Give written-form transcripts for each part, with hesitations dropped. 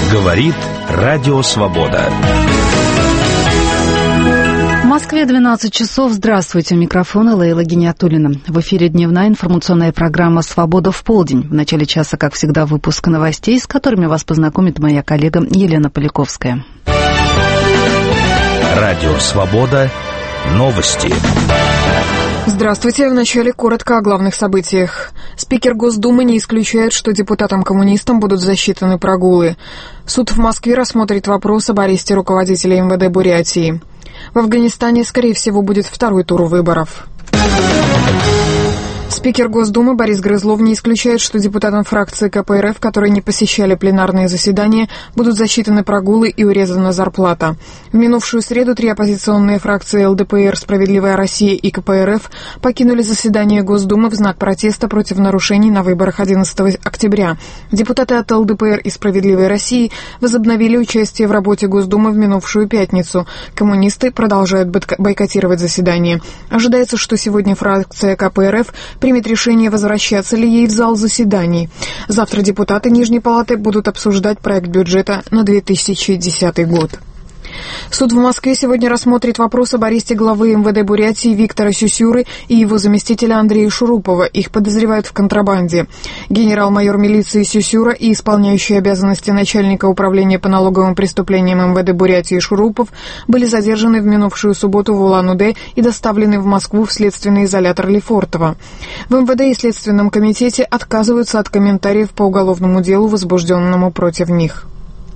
Говорит Радио Свобода. В Москве 12 часов. Здравствуйте. У микрофона Лейла Гиниатуллина. В эфире дневная информационная программа «Свобода в полдень». В начале часа, как всегда, выпуск новостей, с которыми вас познакомит моя коллега Елена Поляковская. Радио Свобода. Новости. Здравствуйте. Вначале коротко о главных событиях. Спикер Госдумы не исключает, что депутатам-коммунистам будут засчитаны прогулы. Суд в Москве рассмотрит вопрос об аресте руководителя МВД Бурятии. В Афганистане, скорее всего, будет второй тур выборов. Спикер Госдумы Борис Грызлов не исключает, что депутатам фракции КПРФ, которые не посещали пленарные заседания, будут засчитаны прогулы и урезана зарплата. В минувшую среду 3 оппозиционные фракции ЛДПР, «Справедливая Россия» и КПРФ покинули заседание Госдумы в знак протеста против нарушений на выборах 11 октября. Депутаты от ЛДПР и «Справедливой России» возобновили участие в работе Госдумы в минувшую пятницу. Коммунисты продолжают бойкотировать заседание. Ожидается, что сегодня фракция КПРФ примет решение, возвращаться ли ей в зал заседаний. Завтра депутаты Нижней Палаты будут обсуждать проект бюджета на 2010 год. Суд в Москве сегодня рассмотрит вопрос об аресте главы МВД Бурятии Виктора Сюсюры и его заместителя Андрея Шурупова. Их подозревают в контрабанде. Генерал-майор милиции Сюсюра и исполняющий обязанности начальника управления по налоговым преступлениям МВД Бурятии Шурупов были задержаны в минувшую субботу в Улан-Удэ и доставлены в Москву в следственный изолятор Лефортово. В МВД и Следственном комитете отказываются от комментариев по уголовному делу, возбужденному против них.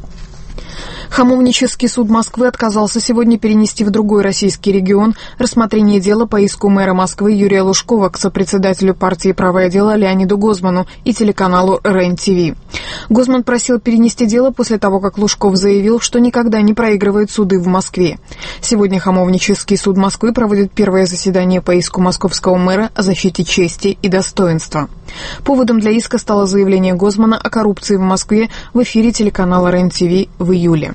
Хамовнический суд Москвы отказался сегодня перенести в другой российский регион рассмотрение дела по иску мэра Москвы Юрия Лужкова к сопредседателю партии «Правое дело» Леониду Гозману и телеканалу РЕН-ТВ. Гозман просил перенести дело после того, как Лужков заявил, что никогда не проигрывает суды в Москве. Сегодня Хамовнический суд Москвы проводит первое заседание по иску московского мэра о защите чести и достоинства. Поводом для иска стало заявление Гозмана о коррупции в Москве в эфире телеканала РЕН-ТВ в июле.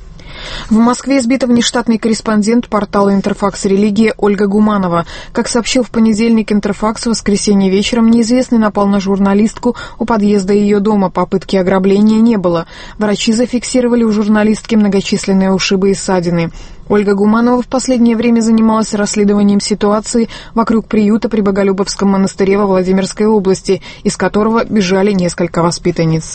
В Москве избита внештатный корреспондент портала «Интерфакс. Религия» Ольга Гуманова. Как сообщил в понедельник «Интерфакс», в воскресенье вечером неизвестный напал на журналистку у подъезда ее дома. Попытки ограбления не было. Врачи зафиксировали у журналистки многочисленные ушибы и ссадины. Ольга Гуманова в последнее время занималась расследованием ситуации вокруг приюта при Боголюбовском монастыре во Владимирской области, из которого бежали несколько воспитанниц.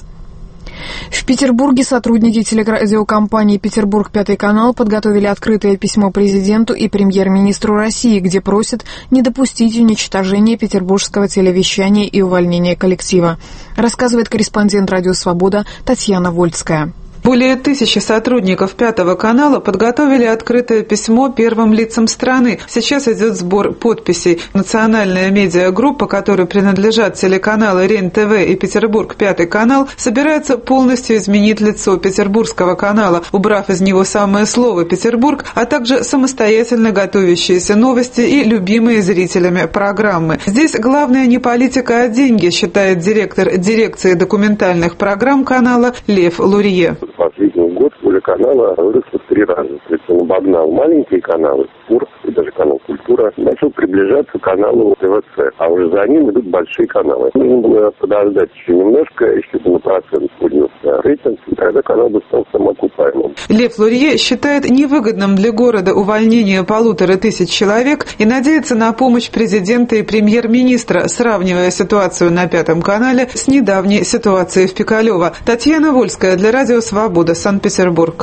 В Петербурге сотрудники телерадиокомпании «Петербург. Пятый канал» подготовили открытое письмо президенту и премьер-министру России, где просят не допустить уничтожения петербургского телевещания и увольнения коллектива, рассказывает корреспондент «Радио Свобода» Татьяна Вольская. Более 1000 сотрудников Пятого канала подготовили открытое письмо первым лицам страны. Сейчас идет сбор подписей. Национальная медиагруппа, которой принадлежат телеканалы РЕН-ТВ и Петербург Пятый канал, собирается полностью изменить лицо Петербургского канала, убрав из него самое слово «Петербург», а также самостоятельно готовящиеся новости и любимые зрителями программы. Здесь главное не политика, а деньги, считает директор дирекции документальных программ канала Лев Лурье. Последний год доля канала выросла в 3 раза. То есть он обогнал маленькие каналы, спорт и даже канал «Культура», начал приближаться к каналу ТВЦ, а уже за ним идут большие каналы. Нужно было подождать еще немножко, еще бы на процент поднялся рейтинг, и тогда канал бы стал самоокупаемым. Лев Лурье считает невыгодным для города увольнение 1500 человек и надеется на помощь президента и премьер-министра, сравнивая ситуацию на Пятом канале с недавней ситуацией в Пикалево. Татьяна Вольская для Радио Свобода, Санкт-Петербург.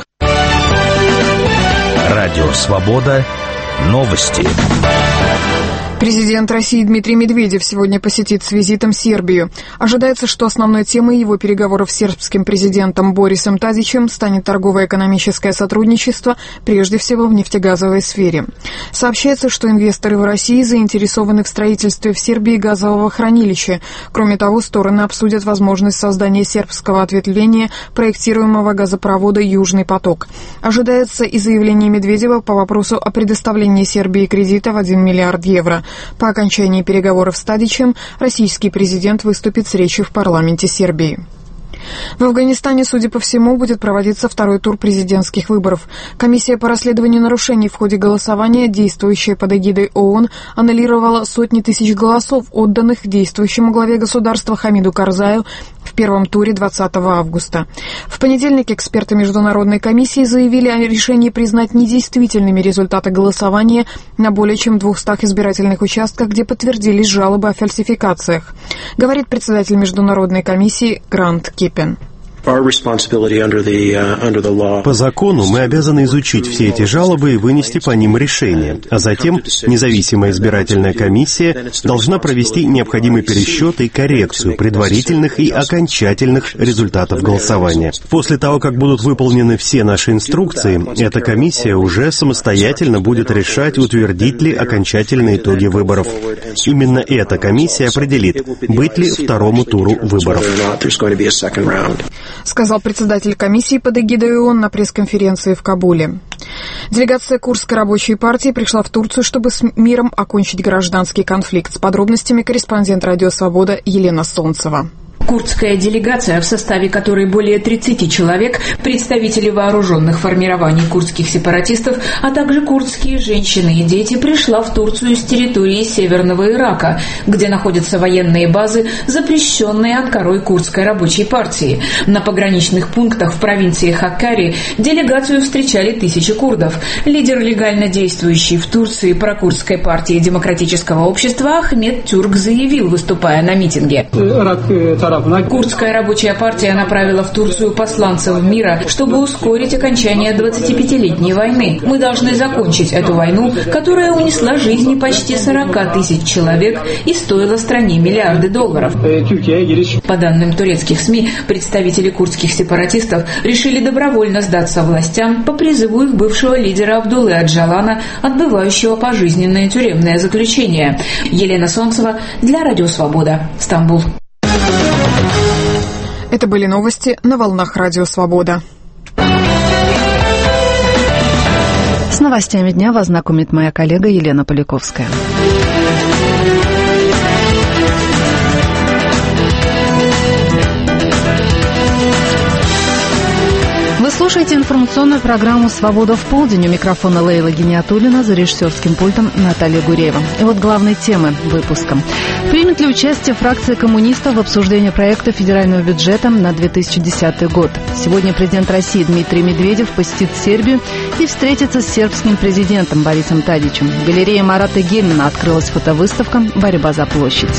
Радио Свобода. Новости. Президент России Дмитрий Медведев сегодня посетит с визитом Сербию. Ожидается, что основной темой его переговоров с сербским президентом Борисом Тадичем станет торгово-экономическое сотрудничество, прежде всего в нефтегазовой сфере. Сообщается, что инвесторы в России заинтересованы в строительстве в Сербии газового хранилища. Кроме того, стороны обсудят возможность создания сербского ответвления проектируемого газопровода «Южный поток». Ожидается и заявление Медведева по вопросу о предоставлении Сербии кредита в 1 миллиард евро. По окончании переговоров с Тадичем российский президент выступит с речью в парламенте Сербии. В Афганистане, судя по всему, будет проводиться второй тур президентских выборов. Комиссия по расследованию нарушений в ходе голосования, действующая под эгидой ООН, аннулировала сотни тысяч голосов, отданных действующему главе государства Хамиду Карзаю в первом туре 20 августа. В понедельник эксперты Международной комиссии заявили о решении признать недействительными результаты голосования на более чем 200 избирательных участках, где подтвердились жалобы о фальсификациях, говорит председатель Международной комиссии Грант Киппен. По закону мы обязаны изучить все эти жалобы и вынести по ним решение, а затем независимая избирательная комиссия должна провести необходимый пересчет и коррекцию предварительных и окончательных результатов голосования. После того, как будут выполнены все наши инструкции, эта комиссия уже самостоятельно будет решать, утвердить ли окончательные итоги выборов. Именно эта комиссия определит, быть ли второму туру выборов. Сказал председатель комиссии под эгидой ООН на пресс-конференции в Кабуле. Делегация Курдской рабочей партии пришла в Турцию, чтобы с миром окончить гражданский конфликт. С подробностями корреспондент «Радио Свобода» Елена Солнцева. Курдская делегация, в составе которой более 30 человек, представители вооруженных формирований курдских сепаратистов, а также курдские женщины и дети, пришла в Турцию с территории Северного Ирака, где находятся военные базы, запрещенные Анкарой Курдской рабочей партии. На пограничных пунктах в провинции Хаккари делегацию встречали тысячи курдов. Лидер легально действующей в Турции прокурдской партии Демократического общества Ахмед Тюрк заявил, выступая на митинге: Курдская рабочая партия направила в Турцию посланцев мира, чтобы ускорить окончание 25-летней войны. Мы должны закончить эту войну, которая унесла жизни почти 40 тысяч человек и стоила стране миллиарды долларов. По данным турецких СМИ, представители курдских сепаратистов решили добровольно сдаться властям по призыву их бывшего лидера Абдуллы Аджалана, отбывающего пожизненное тюремное заключение. Елена Солнцева для Радио Свобода, Стамбул. Это были новости на волнах Радио Свобода. С новостями дня вас знакомит моя коллега Елена Поляковская. Вы слушаете информационную программу «Свобода в полдень». У микрофона Лейла Гиниатуллина, за режиссерским пультом Наталья Гуреева. И вот главные темы выпуска. Примет ли участие фракция коммунистов в обсуждении проекта федерального бюджета на 2010 год? Сегодня президент России Дмитрий Медведев посетит Сербию и встретится с сербским президентом Борисом Тадичем. В галерее Марата Гельмана открылась фотовыставка «Борьба за площадь».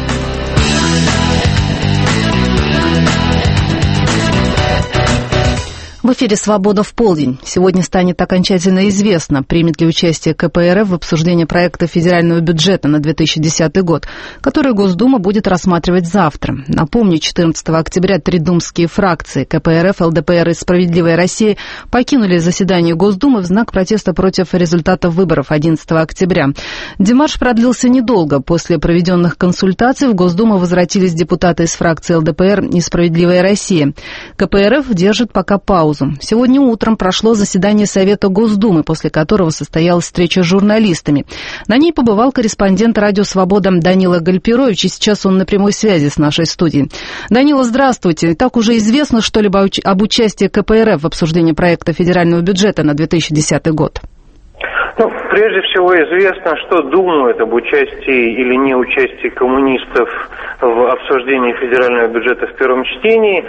В эфире «Свобода в полдень». Сегодня станет окончательно известно, примет ли участие КПРФ в обсуждении проекта федерального бюджета на 2010 год, который Госдума будет рассматривать завтра. Напомню, 14 октября три думские фракции КПРФ, ЛДПР и «Справедливая Россия» покинули заседание Госдумы в знак протеста против результатов выборов 11 октября. Демарш продлился недолго. После проведенных консультаций в Госдуму возвратились депутаты из фракции ЛДПР и «Справедливая Россия». КПРФ держит пока паузу. Сегодня утром прошло заседание Совета Госдумы, после которого состоялась встреча с журналистами. На ней побывал корреспондент «Радио Свобода» Данила Гальперович, и сейчас он на прямой связи с нашей студией. Данила, здравствуйте. Итак, уже известно что-либо об участии КПРФ в обсуждении проекта федерального бюджета на 2010 год? Прежде всего известно, что думают об участии или неучастии коммунистов в обсуждении федерального бюджета в первом чтении.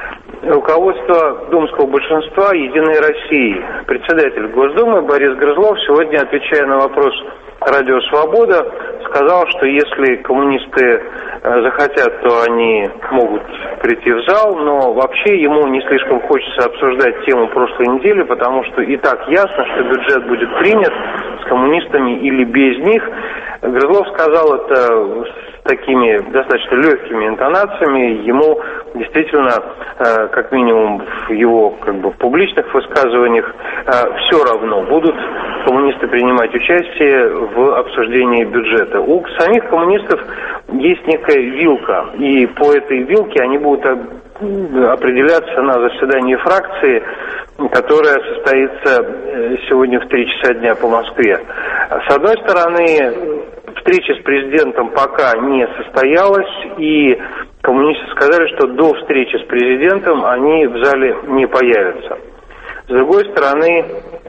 Руководство думского большинства «Единой России». Председатель Госдумы Борис Грызлов, сегодня, отвечая на вопрос «Радио Свобода», сказал, что если коммунисты захотят, то они могут прийти в зал, но вообще ему не слишком хочется обсуждать тему прошлой недели, потому что и так ясно, что бюджет будет принят с коммунистами или без них. Грызлов сказал это с такими достаточно легкими интонациями. Ему действительно, как минимум в его публичных высказываниях, все равно, будут коммунисты принимать участие в обсуждении бюджета. У самих коммунистов есть некая вилка, и по этой вилке они будут определяться на заседании фракции, которая состоится сегодня в 3 часа дня по Москве. С одной стороны, встреча с президентом пока не состоялась, и коммунисты сказали, что до встречи с президентом они в зале не появятся. С другой стороны,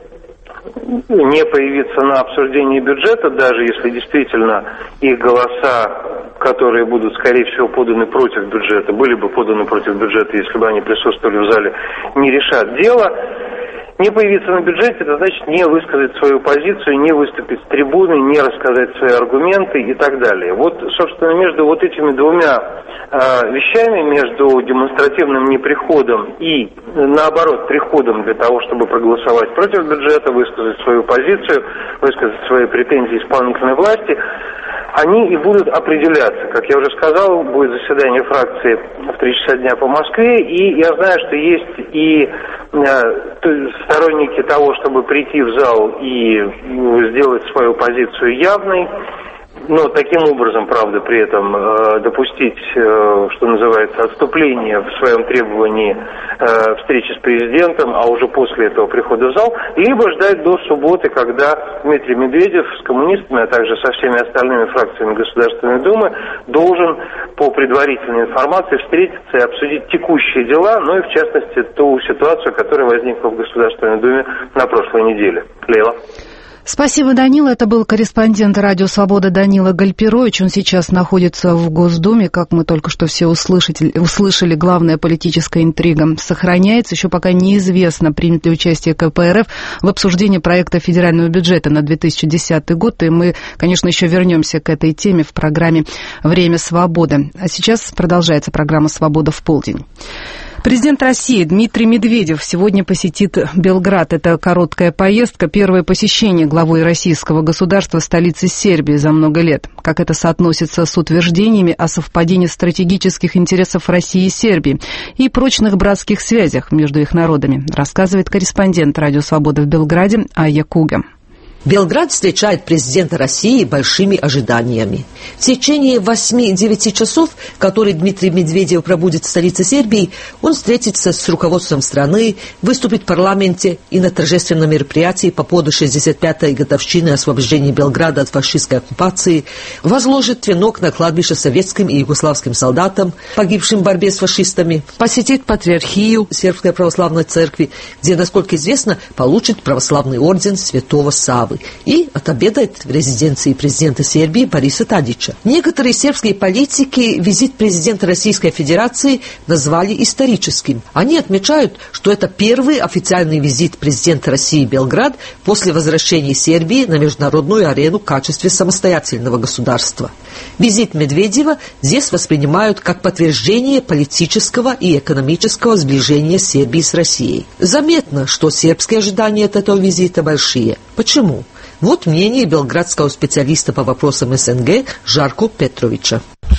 не появиться на обсуждении бюджета, даже если действительно их голоса, которые будут, скорее всего, поданы против бюджета, были бы поданы против бюджета, если бы они присутствовали в зале, не решат дело. Не появиться на бюджете, это значит не высказать свою позицию, не выступить с трибуны, не рассказать свои аргументы и так далее. Вот, собственно, между вот этими двумя вещами, между демонстративным неприходом и, наоборот, приходом для того, чтобы проголосовать против бюджета, высказать свою позицию, высказать свои претензии исполнительной власти, они и будут определяться. Как я уже сказал, будет заседание фракции в 3 часа дня по Москве, и я знаю, что есть и сторонники того, чтобы прийти в зал и сделать свою позицию явной, но таким образом, правда, при этом допустить, что называется, отступление в своем требовании встречи с президентом, а уже после этого прихода в зал, либо ждать до субботы, когда Дмитрий Медведев с коммунистами, а также со всеми остальными фракциями Государственной Думы должен по предварительной информации встретиться и обсудить текущие дела, ну и в частности ту ситуацию, которая возникла в Государственной Думе на прошлой неделе. Лейла. Спасибо, Данила. Это был корреспондент «Радио Свобода» Данила Гальперович. Он сейчас находится в Госдуме. Как мы только что все услышали, главная политическая интрига сохраняется. Еще пока неизвестно, примет ли участие КПРФ в обсуждении проекта федерального бюджета на 2010 год. И мы, конечно, еще вернемся к этой теме в программе «Время свободы». А сейчас продолжается программа «Свобода в полдень». Президент России Дмитрий Медведев сегодня посетит Белград. Это короткая поездка, первое посещение главой российского государства столицы Сербии за много лет. Как это соотносится с утверждениями о совпадении стратегических интересов России и Сербии и прочных братских связях между их народами, рассказывает корреспондент «Радио Свобода» в Белграде Айя Куга. Белград встречает президента России большими ожиданиями. В течение 8-9 часов, которые Дмитрий Медведев пробудет в столице Сербии, он встретится с руководством страны, выступит в парламенте и на торжественном мероприятии по поводу 65-й годовщины освобождения Белграда от фашистской оккупации, возложит венок на кладбище советским и югославским солдатам, погибшим в борьбе с фашистами, посетит патриархию Сербской православной церкви, где, насколько известно, получит православный орден Святого Саввы, и отобедает в резиденции президента Сербии Бориса Тадича. Некоторые сербские политики визит президента Российской Федерации назвали историческим. Они отмечают, что это первый официальный визит президента России в Белград после возвращения Сербии на международную арену в качестве самостоятельного государства. Визит Медведева здесь воспринимают как подтверждение политического и экономического сближения Сербии с Россией. Заметно, что сербские ожидания от этого визита большие. Почему? Вот мнение белградского специалиста по вопросам СНГ Жарко Петровича.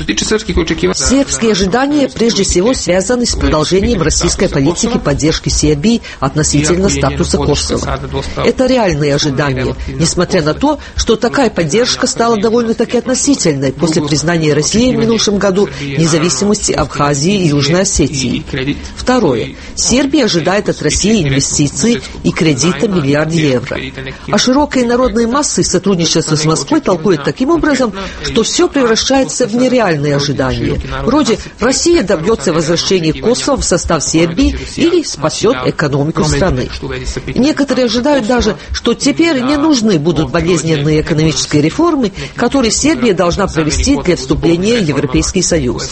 Сербские ожидания прежде всего связаны с продолжением российской политики поддержки Сербии относительно статуса Косово. Это реальные ожидания, несмотря на то, что такая поддержка стала довольно-таки относительной после признания России в минувшем году независимости Абхазии и Южной Осетии. Второе. Сербия ожидает от России инвестиций и кредита $1 миллиард евро. А широкие народные массы сотрудничества с Москвой толкуют таким образом, что все превращается в нереальные ожидания. Вроде Россия добьется возвращения Косово в состав Сербии или спасет экономику страны. Некоторые ожидают даже, что теперь не нужны будут болезненные экономические реформы, которые Сербия должна провести для вступления в Европейский Союз.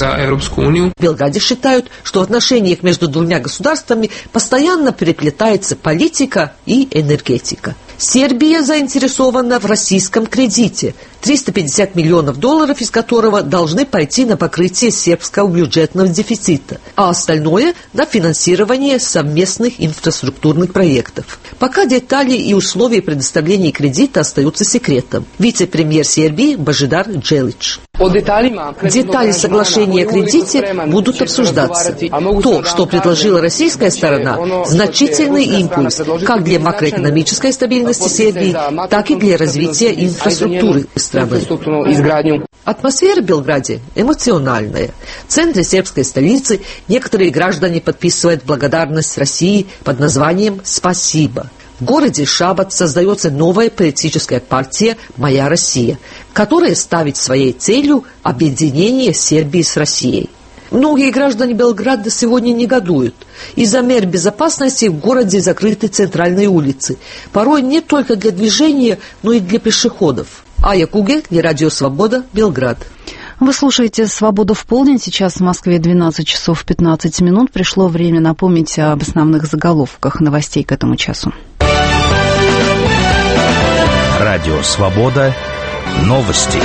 В Белграде считают, что в отношениях между двумя государствами постоянно переплетается политика и энергетика. Сербия заинтересована в российском кредите, $350 миллионов, из которого должны пойти на покрытие сербского бюджетного дефицита, а остальное на финансирование совместных инфраструктурных проектов. Пока детали и условия предоставления кредита остаются секретом. Вице-премьер Сербии Божидар Джелич. Детали соглашения о кредите будут обсуждаться. То, что предложила российская сторона, значительный импульс как для макроэкономической стабильности Сербии, так и для развития инфраструктуры страны. Атмосфера в Белграде эмоциональная. В центре сербской столицы некоторые граждане подписывают благодарность России под названием «Спасибо». В городе Шабат создается новая политическая партия «Моя Россия», которая ставит своей целью объединение Сербии с Россией. Многие граждане Белграда сегодня негодуют. Из-за мер безопасности в городе закрыты центральные улицы. Порой не только для движения, но и для пешеходов. Ая Кугель, Радио Свобода, Белград. Вы слушаете «Свободу в полдень». Сейчас в Москве 12 часов 15 минут. Пришло время напомнить об основных заголовках новостей к этому часу. Радио «Свобода». Новости.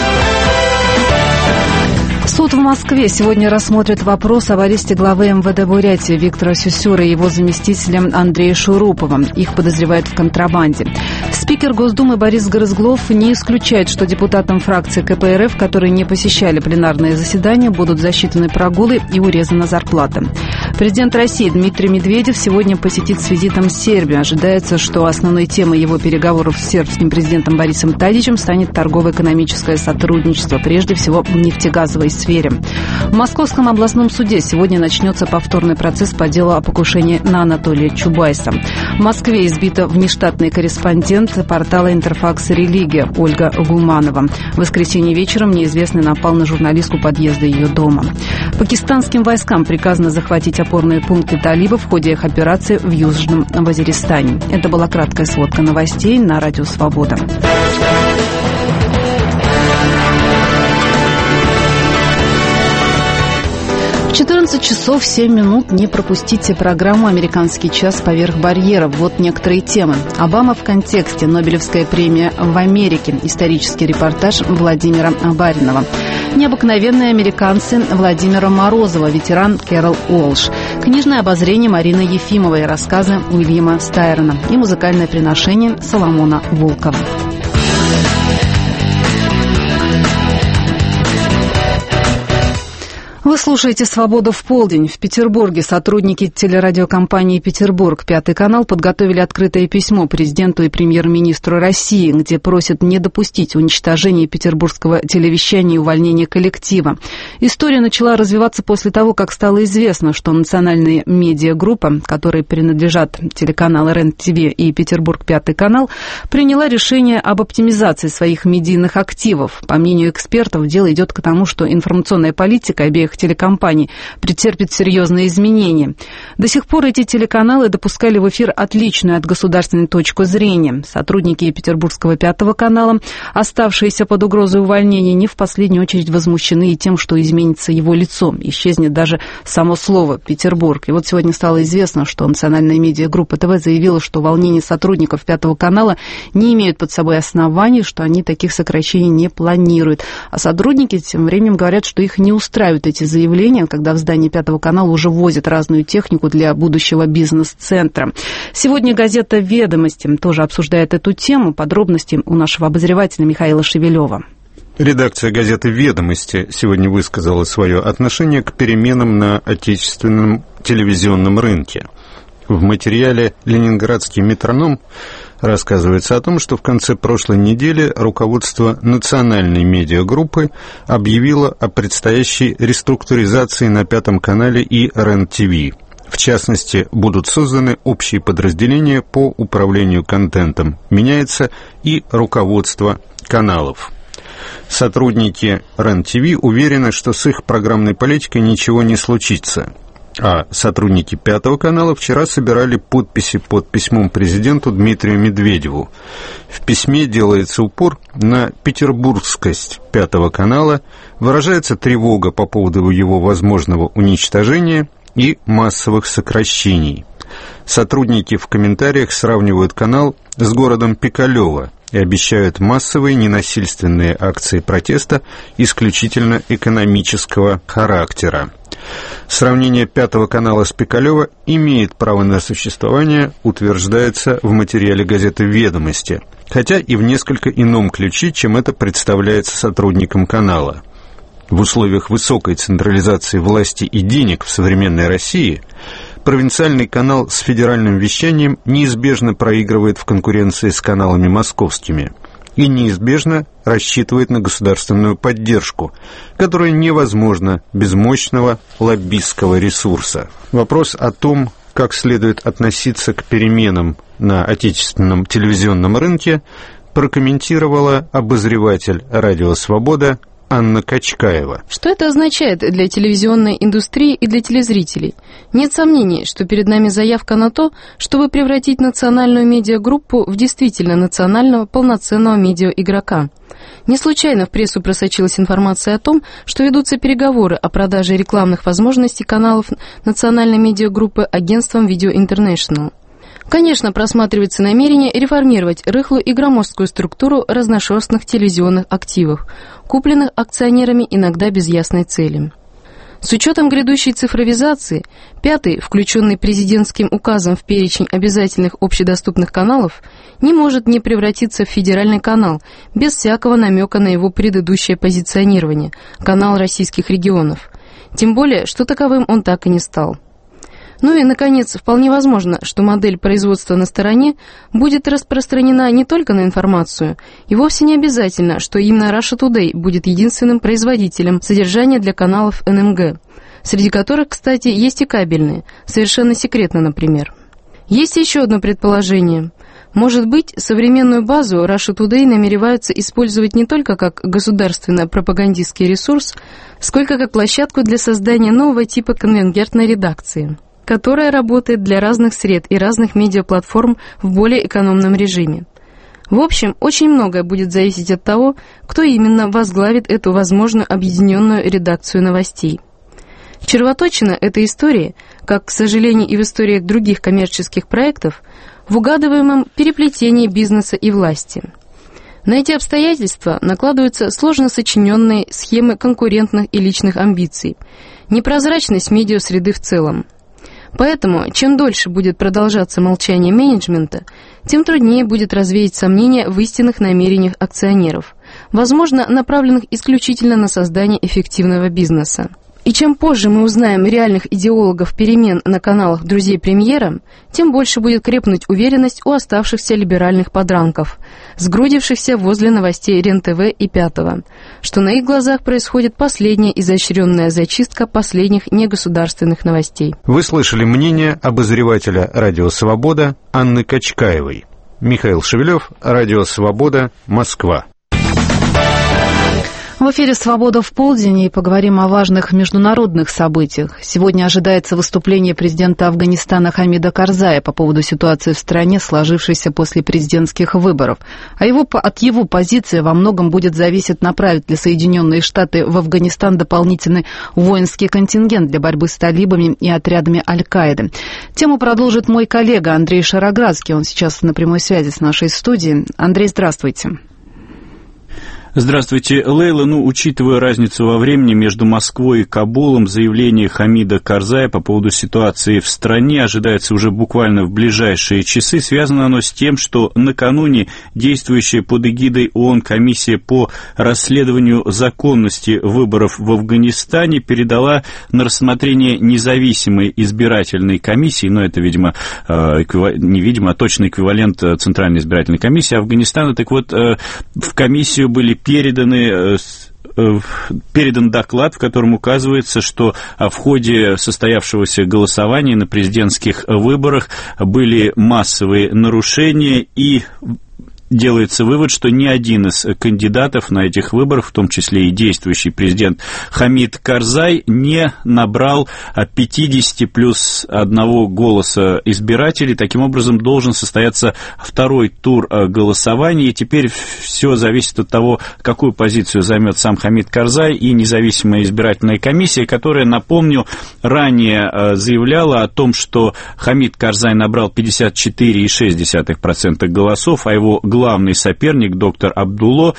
Суд в Москве сегодня рассмотрит вопрос об аресте главы МВД Бурятии Виктора Сюсюра и его заместителя Андрея Шурупова. Их подозревают в контрабанде. Спикер Госдумы Борис Грызглов не исключает, что депутатам фракции КПРФ, которые не посещали пленарные заседания, будут засчитаны прогулы и урезана зарплата. Президент России Дмитрий Медведев сегодня посетит с визитом Сербию. Ожидается, что основной темой его переговоров с сербским президентом Борисом Тадичем станет торгово-экономическое сотрудничество, прежде всего в нефтегазовой сфере. В Московском областном суде сегодня начнется повторный процесс по делу о покушении на Анатолия Чубайса. В Москве избита внештатный корреспондент портала «Интерфакс Религия» Ольга Гуманова. В воскресенье вечером неизвестный напал на журналистку подъезда ее дома. Пакистанским войскам приказано захватить опорные пункты талибов в ходе их операции в Южном Вазиристане. Это была краткая сводка новостей на Радио Свобода. В 14 часов 7 минут не пропустите программу «Американский час поверх барьеров». Вот некоторые темы. Обама в контексте. Нобелевская премия в Америке. Исторический репортаж Владимира Баринова. Необыкновенные американцы Владимира Морозова. Ветеран Кэрол Уолш. Книжное обозрение Марины Ефимовой. Рассказы Уильяма Стайрона. И музыкальное приношение Соломона Волкова. Вы слушаете «Свободу в полдень». В Петербурге сотрудники телерадиокомпании «Петербург», Пятый канал, подготовили открытое письмо президенту и премьер-министру России, где просят не допустить уничтожения петербургского телевещания и увольнения коллектива. История начала развиваться после того, как стало известно, что национальная медиагруппа, которой принадлежат телеканалы РЕН-ТВ и Петербург Пятый канал, приняла решение об оптимизации своих медийных активов. По мнению экспертов, дело идет к тому, что информационная политика обеих телекомпаний претерпит серьезные изменения. До сих пор эти телеканалы допускали в эфир отличную от государственной точку зрения. Сотрудники Петербургского Пятого канала, оставшиеся под угрозой увольнения, не в последнюю очередь возмущены и тем, что изменится его лицо. Исчезнет даже само слово «Петербург». И вот сегодня стало известно, что национальная медиагруппа ТВ заявила, что увольнение сотрудников Пятого канала не имеют под собой оснований, что они таких сокращений не планируют. А сотрудники тем временем говорят, что их не устраивают эти заявления, когда в здании Пятого канала уже возят разную технику для будущего бизнес-центра. Сегодня газета «Ведомости» тоже обсуждает эту тему. Подробности у нашего обозревателя Михаила Шевелева. Редакция газеты «Ведомости» сегодня высказала свое отношение к переменам на отечественном телевизионном рынке. В материале «Ленинградский метроном» рассказывается о том, что в конце прошлой недели руководство национальной медиагруппы объявило о предстоящей реструктуризации на Пятом канале и РЕН-ТВ. В частности, будут созданы общие подразделения по управлению контентом. Меняется и руководство каналов. Сотрудники РЕН-ТВ уверены, что с их программной политикой ничего не случится. А сотрудники Пятого канала вчера собирали подписи под письмом президенту Дмитрию Медведеву. В письме делается упор на петербургскость Пятого канала, выражается тревога по поводу его возможного уничтожения и массовых сокращений. Сотрудники в комментариях сравнивают канал с городом Пикалево и обещают массовые ненасильственные акции протеста исключительно экономического характера. Сравнение Пятого канала с Пикалево имеет право на существование, утверждается в материале газеты «Ведомости», хотя и в несколько ином ключе, чем это представляется сотрудникам канала. В условиях высокой централизации власти и денег в современной России провинциальный канал с федеральным вещанием неизбежно проигрывает в конкуренции с каналами московскими и неизбежно рассчитывает на государственную поддержку, которая невозможна без мощного лоббистского ресурса. Вопрос о том, как следует относиться к переменам на отечественном телевизионном рынке, прокомментировала обозреватель «Радио Свобода» Анна Качкаева. Что это означает для телевизионной индустрии и для телезрителей? Нет сомнений, что перед нами заявка на то, чтобы превратить национальную медиагруппу в действительно национального полноценного медиаигрока. Не случайно в прессу просочилась информация о том, что ведутся переговоры о продаже рекламных возможностей каналов национальной медиагруппы агентством Video International. Конечно, просматривается намерение реформировать рыхлую и громоздкую структуру разношерстных телевизионных активов, купленных акционерами иногда без ясной цели. С учетом грядущей цифровизации, пятый, включенный президентским указом в перечень обязательных общедоступных каналов, не может не превратиться в федеральный канал, без всякого намека на его предыдущее позиционирование – канал российских регионов. Тем более, что таковым он так и не стал. Ну и, наконец, вполне возможно, что модель производства на стороне будет распространена не только на информацию, и вовсе не обязательно, что именно Russia Today будет единственным производителем содержания для каналов НМГ, среди которых, кстати, есть и кабельные, совершенно секретно, например. Есть еще одно предположение. Может быть, современную базу Russia Today намереваются использовать не только как государственно-пропагандистский ресурс, сколько как площадку для создания нового типа конвергентной редакции, которая работает для разных сред и разных медиаплатформ в более экономном режиме. В общем, очень многое будет зависеть от того, кто именно возглавит эту возможную объединенную редакцию новостей. Червоточина этой истории, как, к сожалению, и в историях других коммерческих проектов, в угадываемом переплетении бизнеса и власти. На эти обстоятельства накладываются сложно сочиненные схемы конкурентных и личных амбиций, непрозрачность медиасреды в целом. Поэтому, чем дольше будет продолжаться молчание менеджмента, тем труднее будет развеять сомнения в истинных намерениях акционеров, возможно, направленных исключительно на создание эффективного бизнеса. И чем позже мы узнаем реальных идеологов перемен на каналах друзей премьера, тем больше будет крепнуть уверенность у оставшихся либеральных подранков, сгрудившихся возле новостей РЕН-ТВ и Пятого, что на их глазах происходит последняя изощренная зачистка последних негосударственных новостей. Вы слышали мнение обозревателя «Радио Свобода» Анны Качкаевой. Михаил Шевелев, «Радио Свобода», Москва. В эфире «Свобода в полдень» и поговорим о важных международных событиях. Сегодня ожидается выступление президента Афганистана Хамида Карзая по поводу ситуации в стране, сложившейся после президентских выборов. От его позиции во многом будет зависеть, направить ли Соединенные Штаты в Афганистан дополнительный воинский контингент для борьбы с талибами и отрядами Аль-Каиды. Тему продолжит мой коллега Андрей Шароградский. Он сейчас на прямой связи с нашей студией. Андрей, здравствуйте. Здравствуйте, Лейла. Учитывая разницу во времени между Москвой и Кабулом, заявление Хамида Карзая по поводу ситуации в стране ожидается уже буквально в ближайшие часы. Связано оно с тем, что накануне действующая под эгидой ООН комиссия по расследованию законности выборов в Афганистане передала на рассмотрение независимой избирательной комиссии, это, видимо, точный эквивалент Центральной избирательной комиссии Афганистана. Так вот, в комиссию были передан доклад, в котором указывается, что в ходе состоявшегося голосования на президентских выборах были массовые нарушения, и делается вывод, что ни один из кандидатов на этих выборах, в том числе и действующий президент Хамид Карзай, не набрал 50 плюс 1 голоса избирателей. Таким образом, должен состояться второй тур голосования. И теперь все зависит от того, какую позицию займет сам Хамид Карзай и независимая избирательная комиссия, которая, напомню, ранее заявляла о том, что Хамид Карзай набрал 54,6% голосов, а его главный соперник, доктор Абдулло,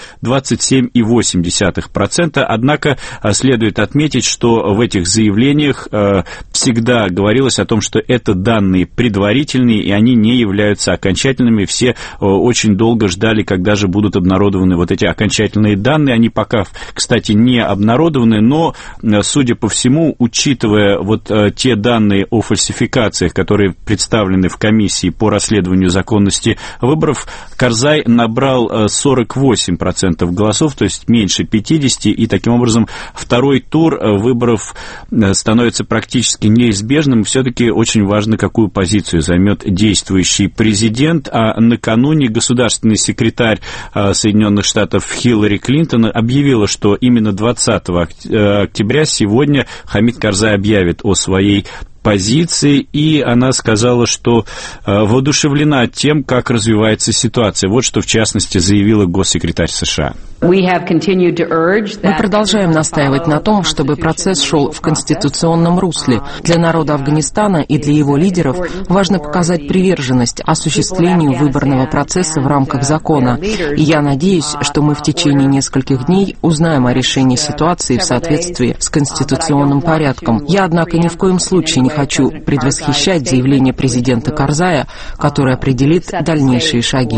27,8%. Однако следует отметить, что в этих заявлениях всегда говорилось о том, что это данные предварительные, и они не являются окончательными. Все очень долго ждали, когда же будут обнародованы вот эти окончательные данные. Они пока, кстати, не обнародованы, но, судя по всему, учитывая те данные о фальсификациях, которые представлены в комиссии по расследованию законности выборов, Карзай Карзай набрал 48% голосов, то есть меньше 50%, и таким образом второй тур выборов становится практически неизбежным. Все-таки очень важно, какую позицию займет действующий президент. А накануне государственный секретарь Соединенных Штатов Хиллари Клинтон объявила, что именно 20 октября сегодня Хамид Карзай объявит о своей позиции, и она сказала, что воодушевлена тем, как развивается ситуация. Вот что, в частности, заявила госсекретарь США. Мы продолжаем настаивать на том, чтобы процесс шел в конституционном русле. Для народа Афганистана и для его лидеров важно показать приверженность осуществлению выборного процесса в рамках закона. И я надеюсь, что мы в течение нескольких дней узнаем о решении ситуации в соответствии с конституционным порядком. Я, однако, ни в коем случае не хочу предвосхищать заявление президента Карзая, который определит дальнейшие шаги.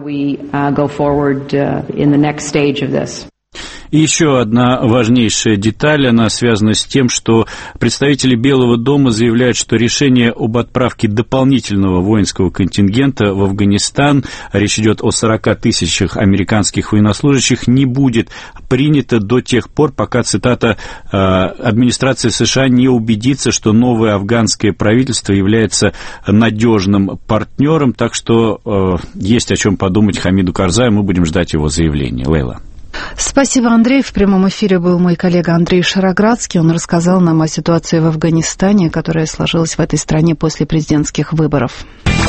И еще одна важнейшая деталь, она связана с тем, что представители Белого дома заявляют, что решение об отправке дополнительного воинского контингента в Афганистан, речь идет о 40 тысячах американских военнослужащих, не будет принято до тех пор, пока, цитата, администрация США не убедится, что новое афганское правительство является надежным партнером, так что есть о чем подумать Хамиду Карзаю, мы будем ждать его заявления. Лейла. Спасибо, Андрей. В прямом эфире был мой коллега Андрей Шароградский. Он рассказал нам о ситуации в Афганистане, которая сложилась в этой стране после президентских выборов.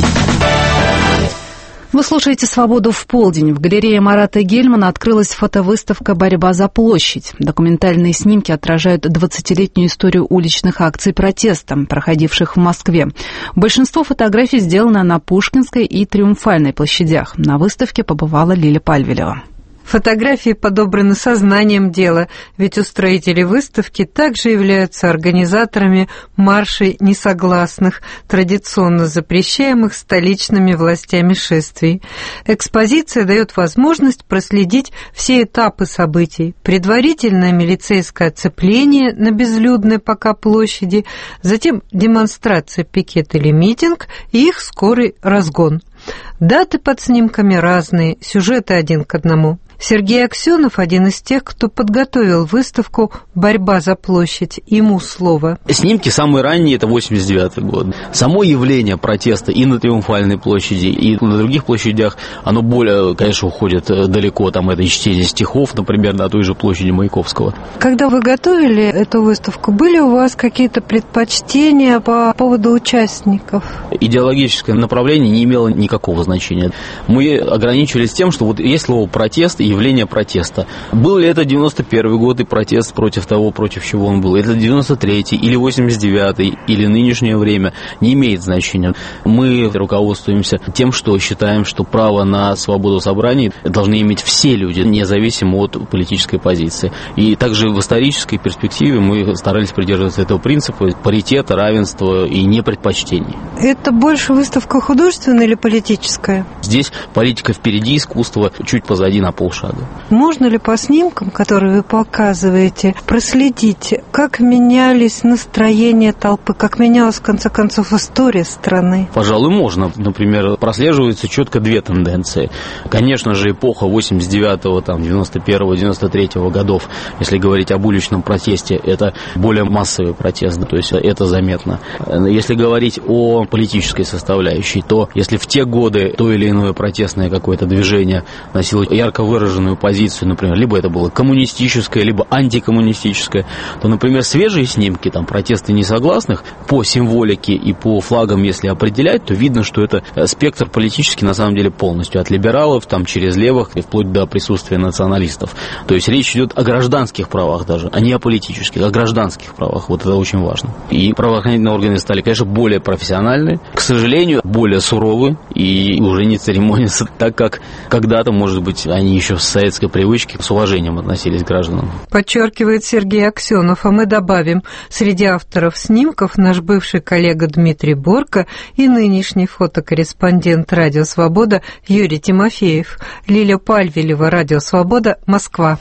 Вы слушаете «Свободу в полдень». В галерее Марата Гельмана открылась фотовыставка «Борьба за площадь». Документальные снимки отражают 20-летнюю историю уличных акций протеста, проходивших в Москве. Большинство фотографий сделано на Пушкинской и Триумфальной площадях. На выставке побывала Лиля Пальвелева. Фотографии подобраны сознанием дела, ведь устроители выставки также являются организаторами маршей несогласных, традиционно запрещаемых столичными властями шествий. Экспозиция дает возможность проследить все этапы событий. Предварительное милицейское оцепление на безлюдной пока площади, затем демонстрация, пикет или митинг и их скорый разгон. Даты под снимками разные, сюжеты один к одному. Сергей Аксенов – один из тех, кто подготовил выставку «Борьба за площадь». Ему слово. Снимки самые ранние – это 89-й год. Само явление протеста и на Триумфальной площади, и на других площадях, оно более, конечно, уходит далеко. Там это чтение стихов, например, на той же площади Маяковского. Когда вы готовили эту выставку, были у вас какие-то предпочтения по поводу участников? Идеологическое направление не имело никакого значения. Мы ограничивались тем, что вот есть слово «протест» и явление протеста. Был ли это 91 год и протест против того, против чего он был? Это 93-й или 89-й или нынешнее время, не имеет значения. Мы руководствуемся тем, что считаем, что право на свободу собраний должны иметь все люди, независимо от политической позиции. И также в исторической перспективе мы старались придерживаться этого принципа паритета, равенства и непредпочтений. Это больше выставка художественная или политическая? Здесь политика впереди, искусство чуть позади, на полшага. Можно ли по снимкам, которые вы показываете, проследить, как менялись настроения толпы, как менялась, в конце концов, история страны? Пожалуй, можно. Например, прослеживаются четко две тенденции. Конечно же, эпоха 89-го, 91-го, 93-го годов, если говорить об уличном протесте, это более массовый протест, то есть это заметно. Если говорить о политической составляющей, то если в те годы то или иное протестное какое-то движение носило ярко выраженную позицию, например, либо это было коммунистическое, либо антикоммунистическое, то, например, свежие снимки, протесты несогласных, по символике и по флагам, если определять, то видно, что это спектр политический, на самом деле, полностью, от либералов, через левых, и вплоть до присутствия националистов. То есть речь идет о гражданских правах даже, а не о политических, о гражданских правах. Вот это очень важно. И правоохранительные органы стали, конечно, более профессиональны, к сожалению, более суровы и уже не церемонятся так, как когда-то, может быть, они еще с советской привычки с уважением относились к гражданам. Подчеркивает Сергей Аксенов, а мы добавим, среди авторов снимков наш бывший коллега Дмитрий Борко и нынешний фотокорреспондент «Радио Свобода» Юрий Тимофеев. Лиля Пальвелева, «Радио Свобода», Москва.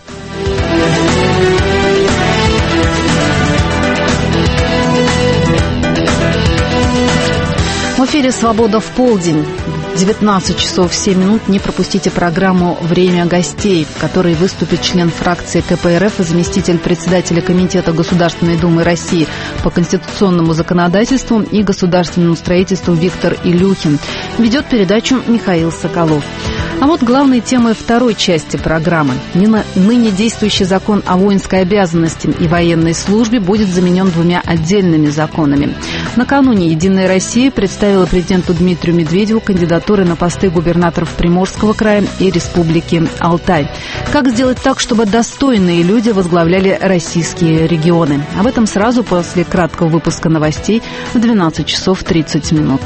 В эфире «Свобода в полдень». 19 часов 7 минут. Не пропустите программу «Время гостей», в которой выступит член фракции КПРФ и заместитель председателя Комитета Государственной Думы России по конституционному законодательству и государственному строительству Виктор Илюхин. Ведет передачу Михаил Соколов. А вот главные темы второй части программы. Ныне действующий закон о воинской обязанности и военной службе будет заменен двумя отдельными законами. Накануне «Единая Россия» представила президенту Дмитрию Медведеву кандидатуры на посты губернаторов Приморского края и Республики Алтай. Как сделать так, чтобы достойные люди возглавляли российские регионы? Об этом сразу после краткого выпуска новостей в 12 часов 30 минут.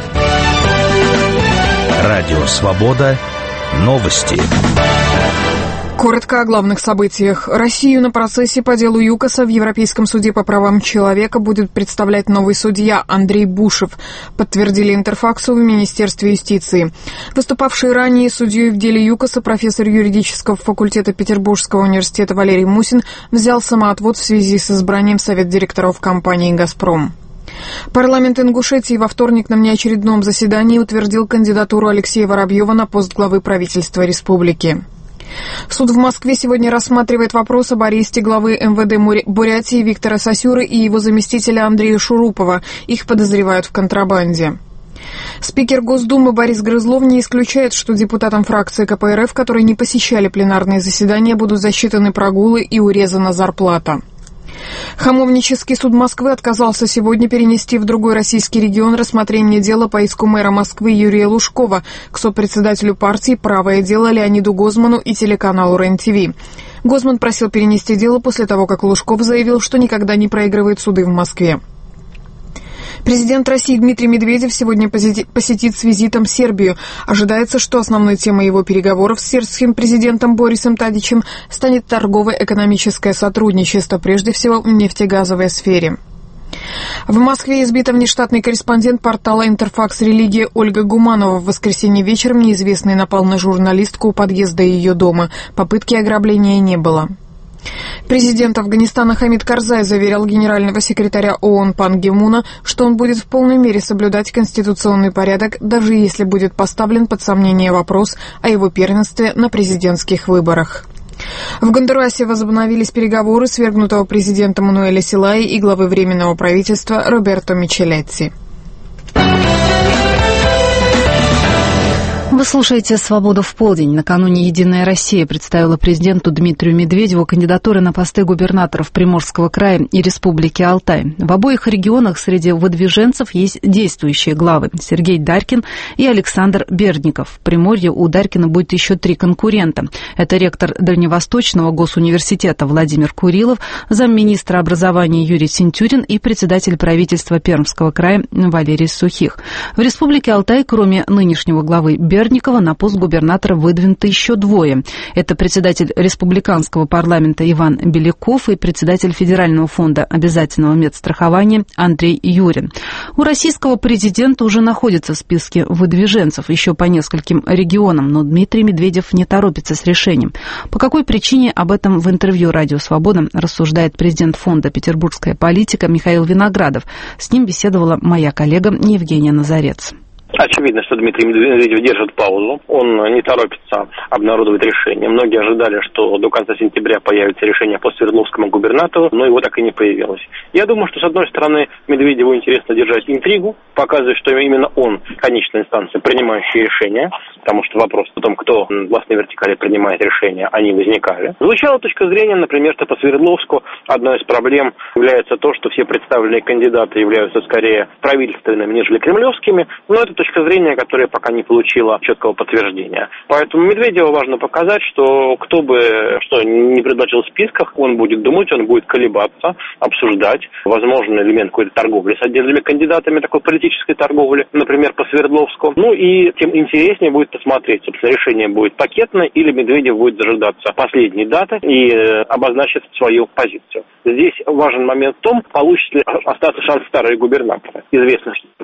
Радио «Свобода». Новости. Коротко о главных событиях. Россию на процессе по делу ЮКОСа в Европейском суде по правам человека будет представлять новый судья Андрей Бушев, подтвердили Интерфаксу в Министерстве юстиции. Выступавший ранее судьей в деле ЮКОСа профессор юридического факультета Петербургского университета Валерий Мусин взял самоотвод в связи с избранием совет директоров компании «Газпром». Парламент Ингушетии во вторник на внеочередном заседании утвердил кандидатуру Алексея Воробьева на пост главы правительства республики. Суд в Москве сегодня рассматривает вопрос об аресте главы МВД Бурятии Виктора Сосюры и его заместителя Андрея Шурупова. Их подозревают в контрабанде. Спикер Госдумы Борис Грызлов не исключает, что депутатам фракции КПРФ, которые не посещали пленарные заседания, будут засчитаны прогулы и урезана зарплата. Хамовнический суд Москвы отказался сегодня перенести в другой российский регион рассмотрение дела по иску мэра Москвы Юрия Лужкова к сопредседателю партии «Правое дело» Леониду Гозману и телеканалу РЕН-ТВ. Гозман просил перенести дело после того, как Лужков заявил, что никогда не проигрывает суды в Москве. Президент России Дмитрий Медведев сегодня посетит с визитом Сербию. Ожидается, что основной темой его переговоров с сербским президентом Борисом Тадичем станет торгово-экономическое сотрудничество, прежде всего в нефтегазовой сфере. В Москве избита внештатный корреспондент портала «Интерфакс. Религия» Ольга Гуманова. В воскресенье вечером неизвестный напал на журналистку у подъезда ее дома. Попытки ограбления не было. Президент Афганистана Хамид Карзай заверял генерального секретаря ООН Пан Ги Муна, что он будет в полной мере соблюдать конституционный порядок, даже если будет поставлен под сомнение вопрос о его первенстве на президентских выборах. В Гондурасе возобновились переговоры свергнутого президента Мануэля Селаи и главы Временного правительства Роберто Мичелетти. Вы слушаете «Свободу в полдень». Накануне «Единая Россия» представила президенту Дмитрию Медведеву кандидатуры на посты губернаторов Приморского края и Республики Алтай. В обоих регионах среди выдвиженцев есть действующие главы – Сергей Дарькин и Александр Бердников. В Приморье у Дарькина будет еще 3 конкурента. Это ректор Дальневосточного госуниверситета Владимир Курилов, замминистра образования Юрий Синтюрин и председатель правительства Пермского края Валерий Сухих. В Республике Алтай, кроме нынешнего главы Бердникова, на пост губернатора выдвинуты еще 2. Это председатель республиканского парламента Иван Беляков и председатель Федерального фонда обязательного медстрахования Андрей Юрин. У российского президента уже находится в списке выдвиженцев еще по нескольким регионам, но Дмитрий Медведев не торопится с решением. По какой причине, об этом в интервью «Радио Свобода» рассуждает президент фонда «Петербургская политика» Михаил Виноградов. С ним беседовала моя коллега Евгения Назарец. Очевидно, что Дмитрий Медведев держит паузу, он не торопится обнародовать решение. Многие ожидали, что до конца сентября появится решение по Свердловскому губернатору, но его так и не появилось. Я думаю, что, с одной стороны, Медведеву интересно держать интригу, показывать, что именно он конечная инстанция, принимающая решения, потому что вопрос о том, кто в властной вертикали принимает решения, они возникали. Звучала точка зрения, например, что по Свердловску одной из проблем является то, что все представленные кандидаты являются скорее правительственными, нежели кремлевскими, но это точка зрения, которая пока не получила четкого подтверждения. Поэтому Медведеву важно показать, что кто бы что не предложил в списках, он будет думать, он будет колебаться, обсуждать возможный элемент какой-то торговли с отдельными кандидатами, такой политической торговли, например, по Свердловску. Ну и тем интереснее будет посмотреть, собственно, решение будет пакетное или Медведев будет дожидаться последней даты и обозначит свою позицию. Здесь важен момент в том, получит ли остаться шанс старые губернаторы. Известно, что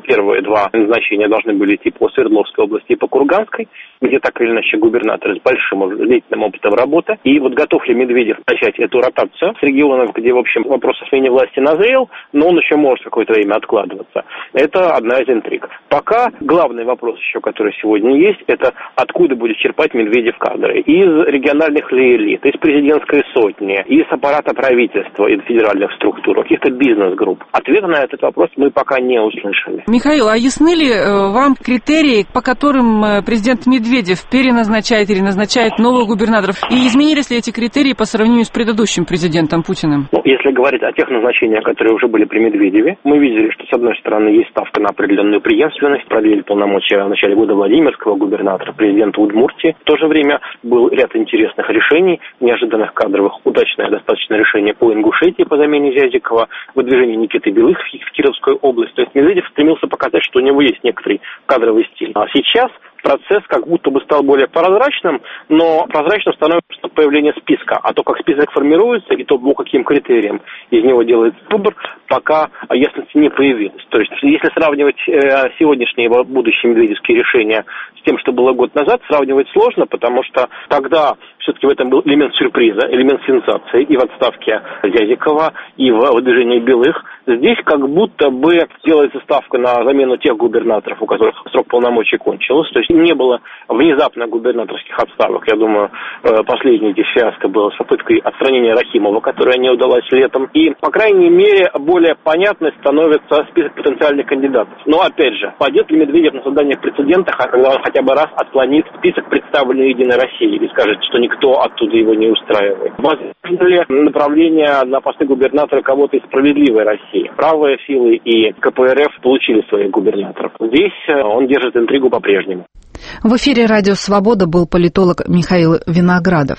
первые два назначения должны были идти по Свердловской области и по Курганской, где так или иначе губернаторы с большим длительным опытом работы. И вот готов ли Медведев начать эту ротацию с регионов, где, в общем, вопрос о смене власти назрел, но он еще может какое-то время откладываться. Это одна из интриг. Пока главный вопрос еще, который сегодня есть, это откуда будет черпать Медведев кадры. Из региональных ли элит, из президентской сотни, из аппарата правительства, из федеральных структур, каких-то бизнес-групп. Ответа на этот вопрос мы пока не услышали. Михаил, а ясны ли вам критерии, по которым президент Медведев переназначает или назначает новых губернаторов? И изменились ли эти критерии по сравнению с предыдущим президентом Путиным? Если говорить о тех назначениях, которые уже были при Медведеве, мы видели, что, с одной стороны, есть ставка на определенную преемственность, продлили полномочия в начале года Владимирского губернатора, президента Удмуртии. В то же время был ряд интересных решений, неожиданных кадровых, удачное достаточно решение по Ингушетии, по замене Зязикова, выдвижение Никиты Белых в Кировскую область. То есть Медведев стремился показать, что у него есть некоторый кадровый стиль. А сейчас процесс как будто бы стал более прозрачным, но прозрачным становится появление списка. А то, как список формируется, и то, по каким критериям из него делается выбор, пока ясности не появилось. То есть, если сравнивать сегодняшние и будущие медведевские решения с тем, что было год назад, сравнивать сложно, потому что тогда все-таки в этом был элемент сюрприза, элемент сенсации и в отставке Зязикова, и в выдвижении Белых. Здесь как будто бы делается ставка на замену тех губернаторов, у которых срок полномочий кончился. То есть не было внезапно губернаторских отставок. Я думаю, последний здесь фиаско было с попыткой отстранения Рахимова, которая не удалась летом. И, по крайней мере, более понятной становится список потенциальных кандидатов. Но, опять же, пойдет ли Медведев на создание прецедента, когда он хотя бы раз отклонит список, представленный Единой Россией, и скажет, что никто оттуда его не устраивает? Возможно ли направление на посты губернатора кого-то из «Справедливой России»? Правые силы и КПРФ получили своих губернаторов. Здесь он держит интригу по-прежнему. В эфире «Радио Свобода» был политолог Михаил Виноградов.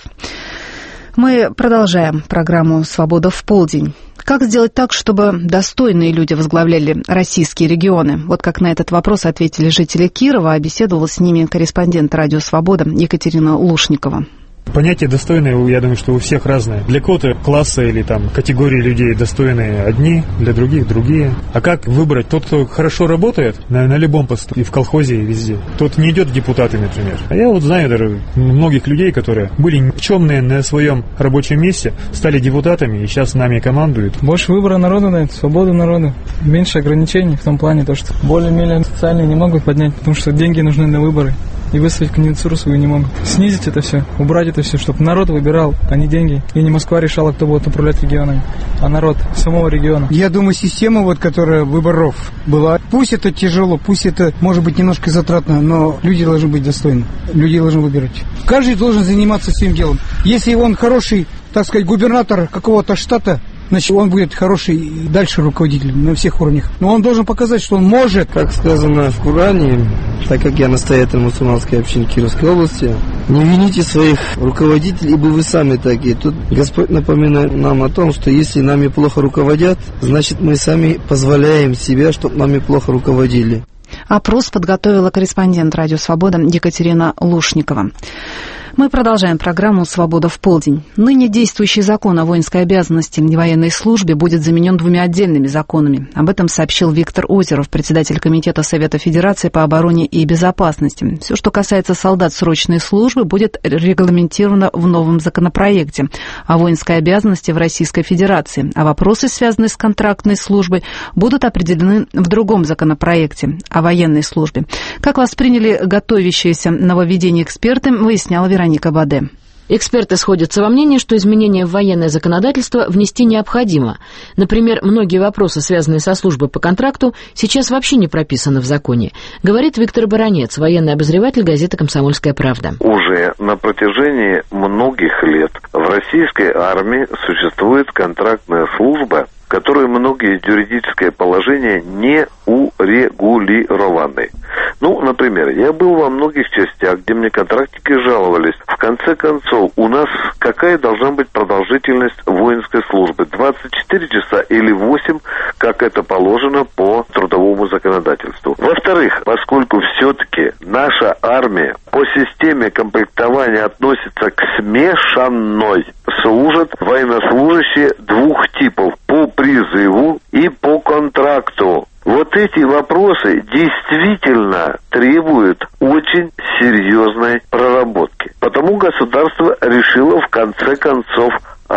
Мы продолжаем программу «Свобода в полдень». Как сделать так, чтобы достойные люди возглавляли российские регионы? Вот как на этот вопрос ответили жители Кирова, а беседовала с ними корреспондент «Радио Свобода» Екатерина Лушникова. Понятие «достойные», я думаю, что у всех разное. Для кого-то класса или там категории людей достойные одни, для других другие. А как выбрать? Тот, кто хорошо работает на любом посту, и в колхозе, и везде. Тот не идет в депутаты, например. А я вот знаю даже многих людей, которые были никчемные на своем рабочем месте, стали депутатами и сейчас нами командуют. Больше выбора народа дает, свободу народа. Меньше ограничений в том плане, то, что более-менее социальные не могут поднять, потому что деньги нужны на выборы. И выставить кандидатуру свою не могут. Снизить это все, убрать это все, чтобы народ выбирал, а не деньги. И не Москва решала, кто будет управлять регионами, а народ самого региона. Я думаю, система, вот, которая выборов была, пусть это тяжело, пусть это может быть немножко затратно, но люди должны быть достойны, люди должны выбирать. Каждый должен заниматься своим делом. Если он хороший, так сказать, губернатор какого-то штата, значит, он будет хороший и дальше руководитель на всех уровнях. Но он должен показать, что он может. Как сказано в Коране, так как я настоятель мусульманской общины Кировской области, не вините своих руководителей, ибо вы сами такие. Тут Господь напоминает нам о том, что если нами плохо руководят, значит, мы сами позволяем себе, чтобы нами плохо руководили. Опрос подготовила корреспондент «Радио Свобода» Екатерина Лушникова. Мы продолжаем программу «Свобода в полдень». Ныне действующий закон о воинской обязанности и военной службе будет заменен двумя отдельными законами. Об этом сообщил Виктор Озеров, председатель Комитета Совета Федерации по обороне и безопасности. Все, что касается солдат срочной службы, будет регламентировано в новом законопроекте о воинской обязанности в Российской Федерации, а вопросы, связанные с контрактной службой, будут определены в другом законопроекте о военной службе. Как восприняли готовящиеся нововведения эксперты, выясняла Вероника Баде. Эксперты сходятся во мнении, что изменения в военное законодательство внести необходимо. Например, многие вопросы, связанные со службой по контракту, сейчас вообще не прописаны в законе, говорит Виктор Баранец, военный обозреватель газеты «Комсомольская правда». Уже на протяжении многих лет в российской армии существует контрактная служба, в которой многие юридические положения не урегулированы. Ну, например, я был во многих частях, где мне контрактники жаловались. В конце концов, у нас какая должна быть продолжительность воинской службы? 24 часа или 8, как это положено по трудовому законодательству. Во-вторых, поскольку все-таки наша армия по системе комплектования относится к смешанной, служат военнослужащие двух типов: по призыву и по контракту. Вот вот эти вопросы действительно требуют очень серьезной проработки. Потому государство решило в конце концов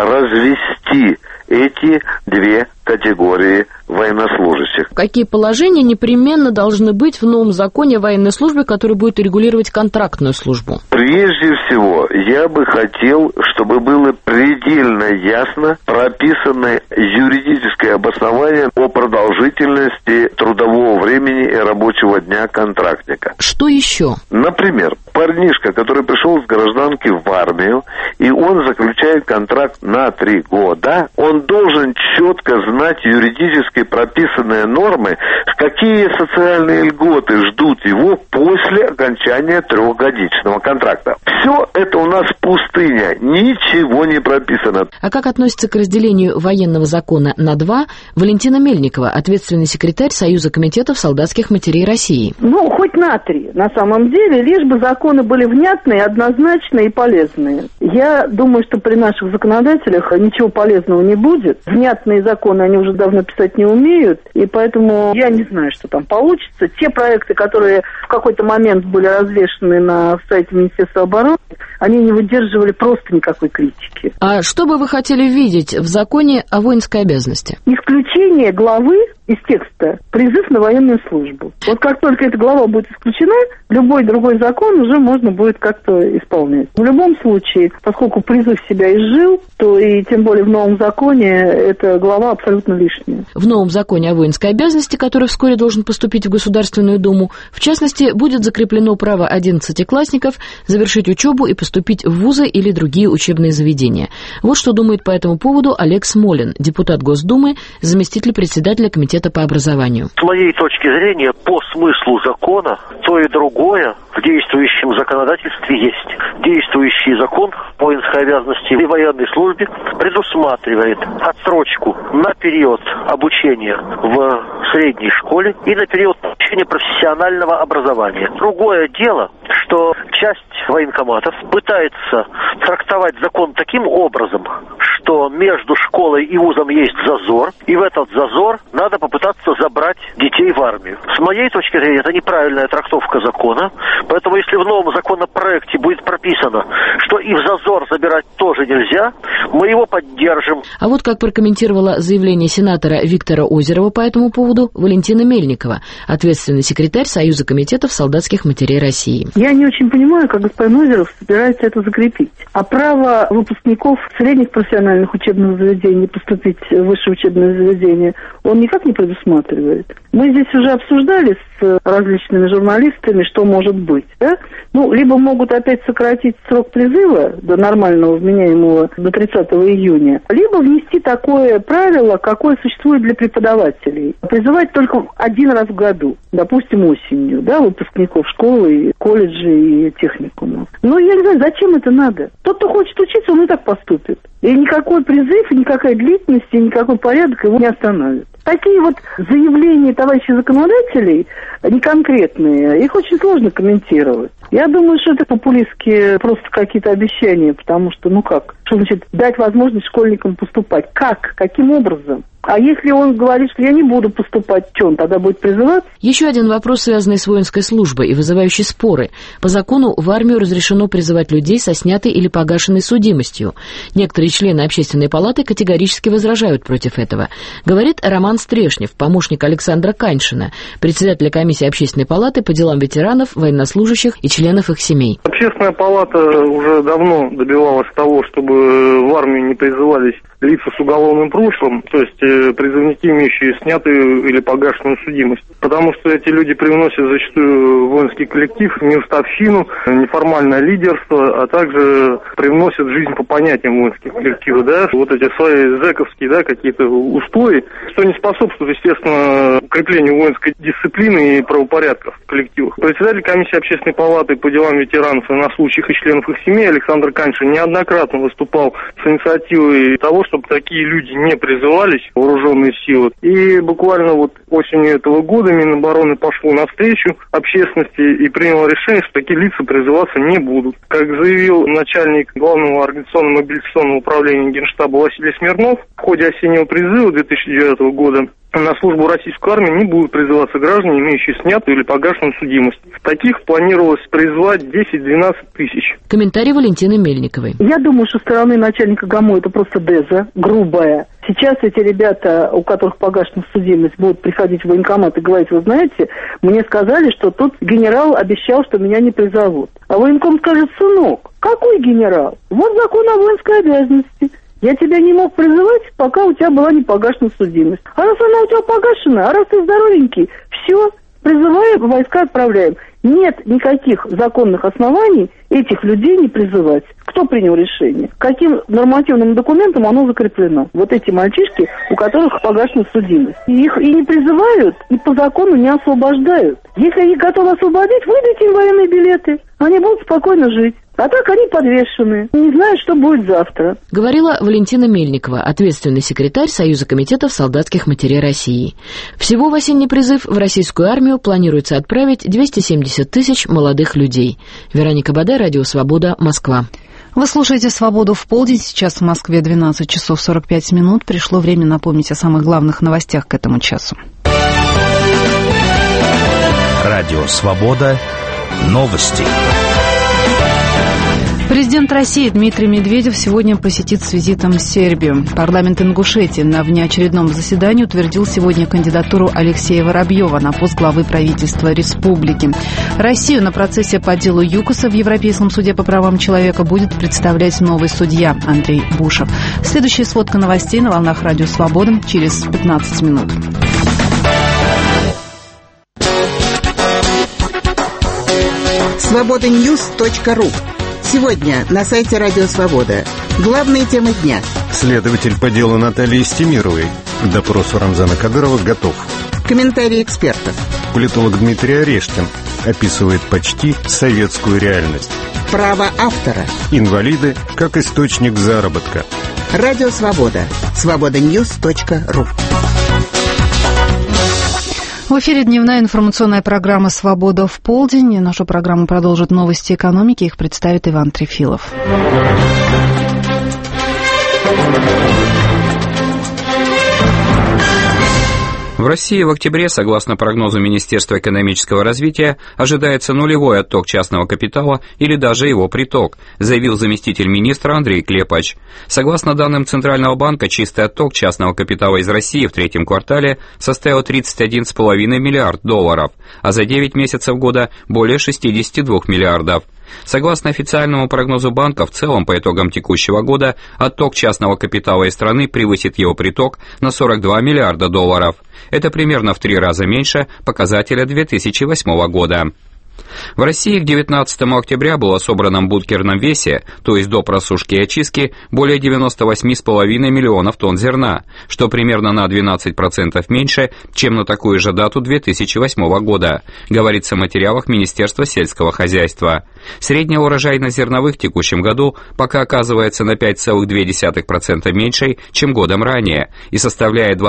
развести эти две категории военнослужащих. Какие положения непременно должны быть в новом законе о военной службе, который будет регулировать контрактную службу? Прежде всего, я бы хотел, чтобы было предельно ясно прописано юридическое обоснование о продолжительности трудового времени и рабочего дня контрактника. Что еще? Например, парнишка, который пришел с гражданки в армию, и он заключает контракт на 3 года, он должен четко знать юридически прописанные нормы, какие социальные льготы ждут его после окончания 3-годичного контракта. Все это у нас пустыня, ничего не прописано. А как относится к разделению военного закона на 2 Валентина Мельникова, ответственный секретарь Союза комитетов солдатских матерей России? Ну, хоть на 3, на самом деле, лишь бы законы были внятные, однозначные и полезные. Я думаю, что при наших законодателях ничего полезного не будет. Внятные законы они уже давно писать не умеют, и поэтому я не знаю, что там получится. Те проекты, которые в какой-то момент были развешаны на сайте Министерства обороны, они не выдерживали просто никакой критики. А что бы вы хотели видеть в законе о воинской обязанности? Исключение главы из текста «Призыв на военную службу». Вот как только эта глава будет исключена, любой другой закон уже можно будет как-то исполнять. В любом случае, поскольку призыв себя изжил, то и тем более в новом законе эта глава абсолютно лишняя. В новом законе о воинской обязанности, который вскоре должен поступить в Государственную Думу, в частности, будет закреплено право 11-классников завершить учебу и поступить в вузы или другие учебные заведения. Вот что думает по этому поводу Олег Смолин, депутат Госдумы, заместитель председателя комитета по образованию. С моей точки зрения, по смыслу закона, то и другое в действующем законодательстве есть. Действующий закон о воинской обязанности и военной службе предусматривает отсрочку на период обучения в средней школе и на период получения профессионального образования. Другое дело, что часть военкоматов пытается трактовать закон таким образом, что между школой и вузом есть зазор, и в этот зазор надо попытаться забрать детей в армию. С моей точки зрения, это неправильная трактовка закона, поэтому если в новом законопроекте будет прописано, что и в зазор забирать тоже нельзя, мы его поддержим. А вот как прокомментировала заявление сенатора Виктора Озерова по этому поводу Валентина Мельникова, ответственный секретарь Союза комитетов солдатских матерей России. Я не очень понимаю, как господин Озеров собирается это закрепить. А право выпускников средних профессиональных учебных заведений поступить в высшее учебное заведение он никак не предусматривает. Мы здесь уже обсуждали с различными журналистами, что может быть. Да? Ну, либо могут опять сократить срок призыва до нормального вменяемого до 30 июня, либо внести такое правило, какое существует для преподавателей. Призывать только 1 раз в году, допустим, осенью, да, выпускников школы, колледжей и техникумов. Но я не знаю, зачем это надо. Тот, кто хочет учиться, он и так поступит. И никакой призыв, и никакая длительность, и никакой порядок его не остановит. Такие вот заявления товарищей законодателей, неконкретные, их очень сложно комментировать. Я думаю, что это популистские просто какие-то обещания, потому что, ну как, что значит дать возможность школьникам поступать? Как? Каким образом? А если он говорит, что я не буду поступать, что он тогда будет призываться? Еще один вопрос, связанный с воинской службой и вызывающий споры. По закону в армию разрешено призывать людей со снятой или погашенной судимостью. Некоторые члены Общественной палаты категорически возражают против этого. Говорит Роман Стрешнев, помощник Александра Каньшина, председателя комиссии Общественной палаты по делам ветеранов, военнослужащих и членов их семей. Общественная палата уже давно добивалась того, чтобы в армию не призывались лица с уголовным прошлым, то есть призывники, имеющие снятую или погашенную судимость. Потому что эти люди привносят зачастую в воинский коллектив неуставщину, неформальное лидерство, а также привносят жизнь по понятиям воинских коллективов, да, вот эти свои зэковские, да, какие-то устои, что не способствует, естественно, укреплению воинской дисциплины и правопорядка в коллективах. Председатель комиссии Общественной палаты по делам ветеранов и военнослужащих и членов их семей Александр Каньшин неоднократно выступал с инициативой того, чтобы такие люди не призывались в вооруженные силы. И буквально вот осенью этого года Минобороны пошло навстречу общественности и приняло решение, что такие лица призываться не будут. Как заявил начальник Главного организационно-мобилизационного управления Генштаба Василий Смирнов, в ходе осеннего призыва 2009 года на службу в российскую армию не будут призываться граждане, имеющие снятую или погашенную судимость. Таких планировалось призвать 10-12 тысяч. Комментарий Валентины Мельниковой. Я думаю, что со стороны начальника ГАМО это просто деза, грубая. Сейчас эти ребята, у которых погашена судимость, будут приходить в военкомат и говорить: вы знаете, мне сказали, что тут генерал обещал, что меня не призовут. А военком скажет: сынок, какой генерал? Вот закон о воинской обязанности. Я тебя не мог призывать, пока у тебя была не погашена судимость. А раз она у тебя погашена, а раз ты здоровенький, все, призываем, войска отправляем. Нет никаких законных оснований этих людей не призывать. Кто принял решение? Каким нормативным документом оно закреплено? Вот эти мальчишки, у которых погашена судимость. И их и не призывают, и по закону не освобождают. Если они готовы освободить, выдайте им военные билеты. Они будут спокойно жить. А так они подвешены, не знают, что будет завтра. Говорила Валентина Мельникова, ответственный секретарь Союза комитетов солдатских матерей России. Всего в осенний призыв в российскую армию планируется отправить 270 тысяч молодых людей. Вероника Бадай, Радио Свобода, Москва. Вы слушаете «Свободу в полдень». Сейчас в Москве 12 часов 45 минут. Пришло время напомнить о самых главных новостях к этому часу. Радио «Свобода». Новости. Президент России Дмитрий Медведев сегодня посетит с визитом Сербию. Парламент Ингушетии на внеочередном заседании утвердил сегодня кандидатуру Алексея Воробьева на пост главы правительства республики. Россию на процессе по делу ЮКОСа в Европейском суде по правам человека будет представлять новый судья Андрей Бушев. Следующая сводка новостей на волнах Радио Свобода через 15 минут. Свободаньюз.ру. Сегодня на сайте Радио Свобода. Главные темы дня. Следователь по делу Натальи Стемировой. Допрос у Рамзана Кадырова готов. Комментарии экспертов. Политолог Дмитрий Орешкин описывает почти советскую реальность. Право автора. Инвалиды как источник заработка. Радио Свобода. Свободаньюз.ру. В эфире дневная информационная программа «Свобода в полдень». И нашу программу продолжат новости экономики. Их представит Иван Трефилов. В России в октябре, согласно прогнозу Министерства экономического развития, ожидается нулевой отток частного капитала или даже его приток, заявил заместитель министра Андрей Клепач. Согласно данным Центрального банка, чистый отток частного капитала из России в третьем квартале составил $31,5 миллиарда, а за 9 месяцев года более 62 миллиардов. Согласно официальному прогнозу банка, в целом по итогам текущего года отток частного капитала из страны превысит его приток на $42 миллиарда. Это примерно в 3 раза меньше показателя 2008 года. В России к 19 октября было собрано в бункерном весе, то есть до просушки и очистки, более 98,5 миллионов тонн зерна, что примерно на 12% меньше, чем на такую же дату 2008 года, говорится в материалах Министерства сельского хозяйства. Средняя урожайность зерновых в текущем году пока оказывается на 5,2% меньше, чем годом ранее, и составляет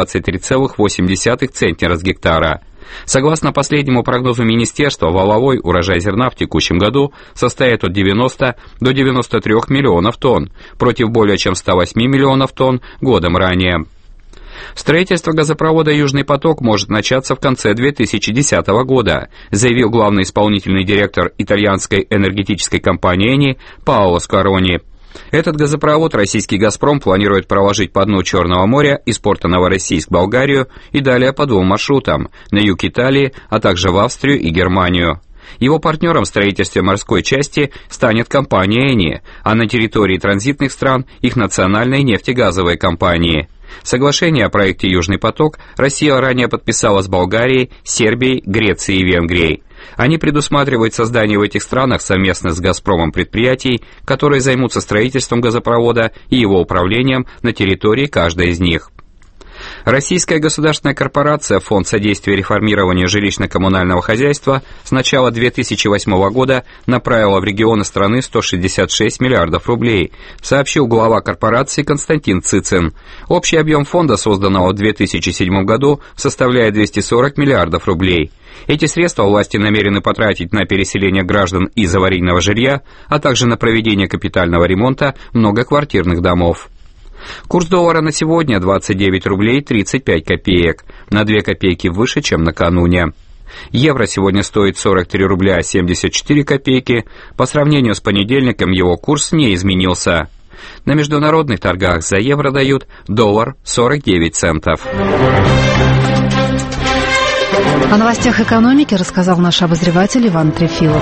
23,8 центнера с гектара. Согласно последнему прогнозу министерства, валовой урожай зерна в текущем году составит от 90 до 93 миллионов тонн, против более чем 108 миллионов тонн годом ранее. Строительство газопровода «Южный поток» может начаться в конце 2010 года, заявил главный исполнительный директор итальянской энергетической компании «Эни» Паоло Скарони. Этот газопровод российский «Газпром» планирует проложить по дну Черного моря из порта Новороссийск в Болгарию и далее по 2 маршрутам – на юг Италии, а также в Австрию и Германию. Его партнером в строительстве морской части станет компания «Эни», а на территории транзитных стран – их национальные нефтегазовые компании. Соглашение о проекте «Южный поток» Россия ранее подписала с Болгарией, Сербией, Грецией и Венгрией. Они предусматривают создание в этих странах совместно с «Газпромом» предприятий, которые займутся строительством газопровода и его управлением на территории каждой из них. Российская государственная корпорация «Фонд содействия реформированию жилищно-коммунального хозяйства» с начала 2008 года направила в регионы страны 166 миллиардов рублей, сообщил глава корпорации Константин Цицин. Общий объем фонда, созданного в 2007 году, составляет 240 миллиардов рублей. Эти средства власти намерены потратить на переселение граждан из аварийного жилья, а также на проведение капитального ремонта многоквартирных домов. Курс доллара на сегодня 29 рублей 35 копеек, на 2 копейки выше, чем накануне. Евро сегодня стоит 43 рубля 74 копейки, по сравнению с понедельником его курс не изменился. На международных торгах за евро дают доллар 49 центов. О новостях экономики рассказал наш обозреватель Иван Трефилов.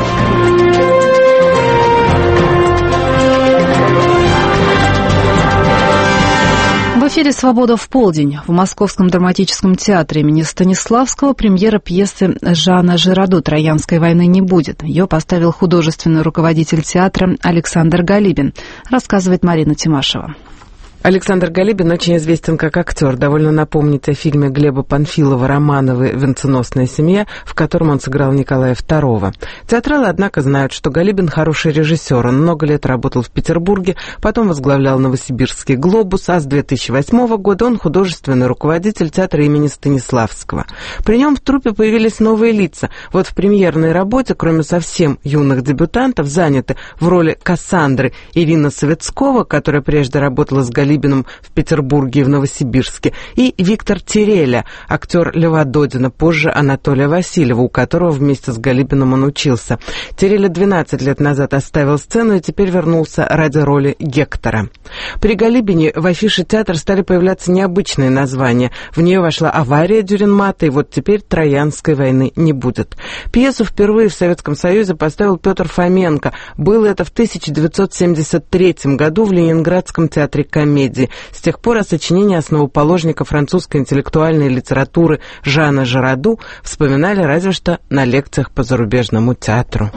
В эфире «Свобода в полдень». В Московском драматическом театре имени Станиславского премьера пьесы Жана Жираду «Троянской войны» не будет. Ее поставил художественный руководитель театра Александр Галибин, рассказывает Марина Тимашева. Александр Галибин очень известен как актер. Довольно напомнить о фильме Глеба Панфилова «Романовы. Венценосная семья», в котором он сыграл Николая II. Театралы, однако, знают, что Галибин хороший режиссер. Он много лет работал в Петербурге, потом возглавлял Новосибирский «Глобус», а с 2008 года он художественный руководитель театра имени Станиславского. При нем в труппе появились новые лица. Вот в премьерной работе, кроме совсем юных дебютантов, заняты в роли Кассандры Ирина Советского, которая прежде работала с Галибиным в Петербурге и в Новосибирске, и Виктор Тереля, актер Льва Додина, позже Анатолия Васильева, у которого вместе с Галибиным он учился. Тереля 12 лет назад оставил сцену и теперь вернулся ради роли Гектора. При Галибине в афише театра стали появляться необычные названия. В нее вошла «Авария» Дюринмата, и вот теперь «Троянской войны» не будет. Пьесу впервые в Советском Союзе поставил Петр Фоменко. Было это в 1973 году в Ленинградском театре комедии. С тех пор о сочинении основоположника французской интеллектуальной литературы Жана Жираду вспоминали разве что на лекциях по зарубежному театру.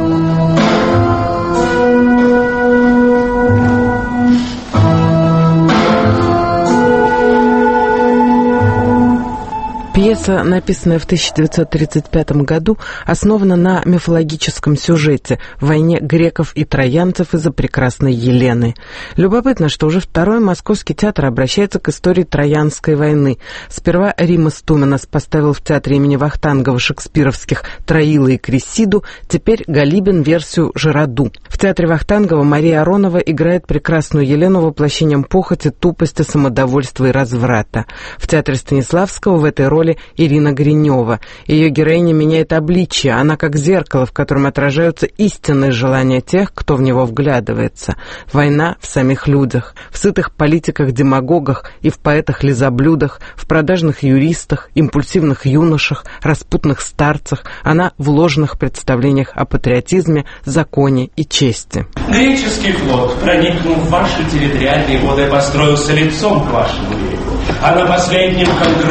Пьеса, написанная в 1935 году, основана на мифологическом сюжете – войне греков и троянцев из-за прекрасной Елены. Любопытно, что уже второй Московский театр обращается к истории Троянской войны. Сперва Римас Туменос поставил в театре имени Вахтангова шекспировских «Троила и Кресиду», теперь Галибин версию «Жираду». В театре Вахтангова Мария Аронова играет прекрасную Елену воплощением похоти, тупости, самодовольства и разврата. В театре Станиславского в этой роли Ирина Гринева. Ее героиня меняет обличие, она как зеркало, в котором отражаются истинные желания тех, кто в него вглядывается. Война в самих людях, в сытых политиках-демагогах и в поэтах-лизоблюдах, в продажных юристах, импульсивных юношах, распутных старцах, она в ложных представлениях о патриотизме, законе и чести. Греческий флот, проникнув в ваши территориальные воды, построился лицом к вашему берегу. А на последнем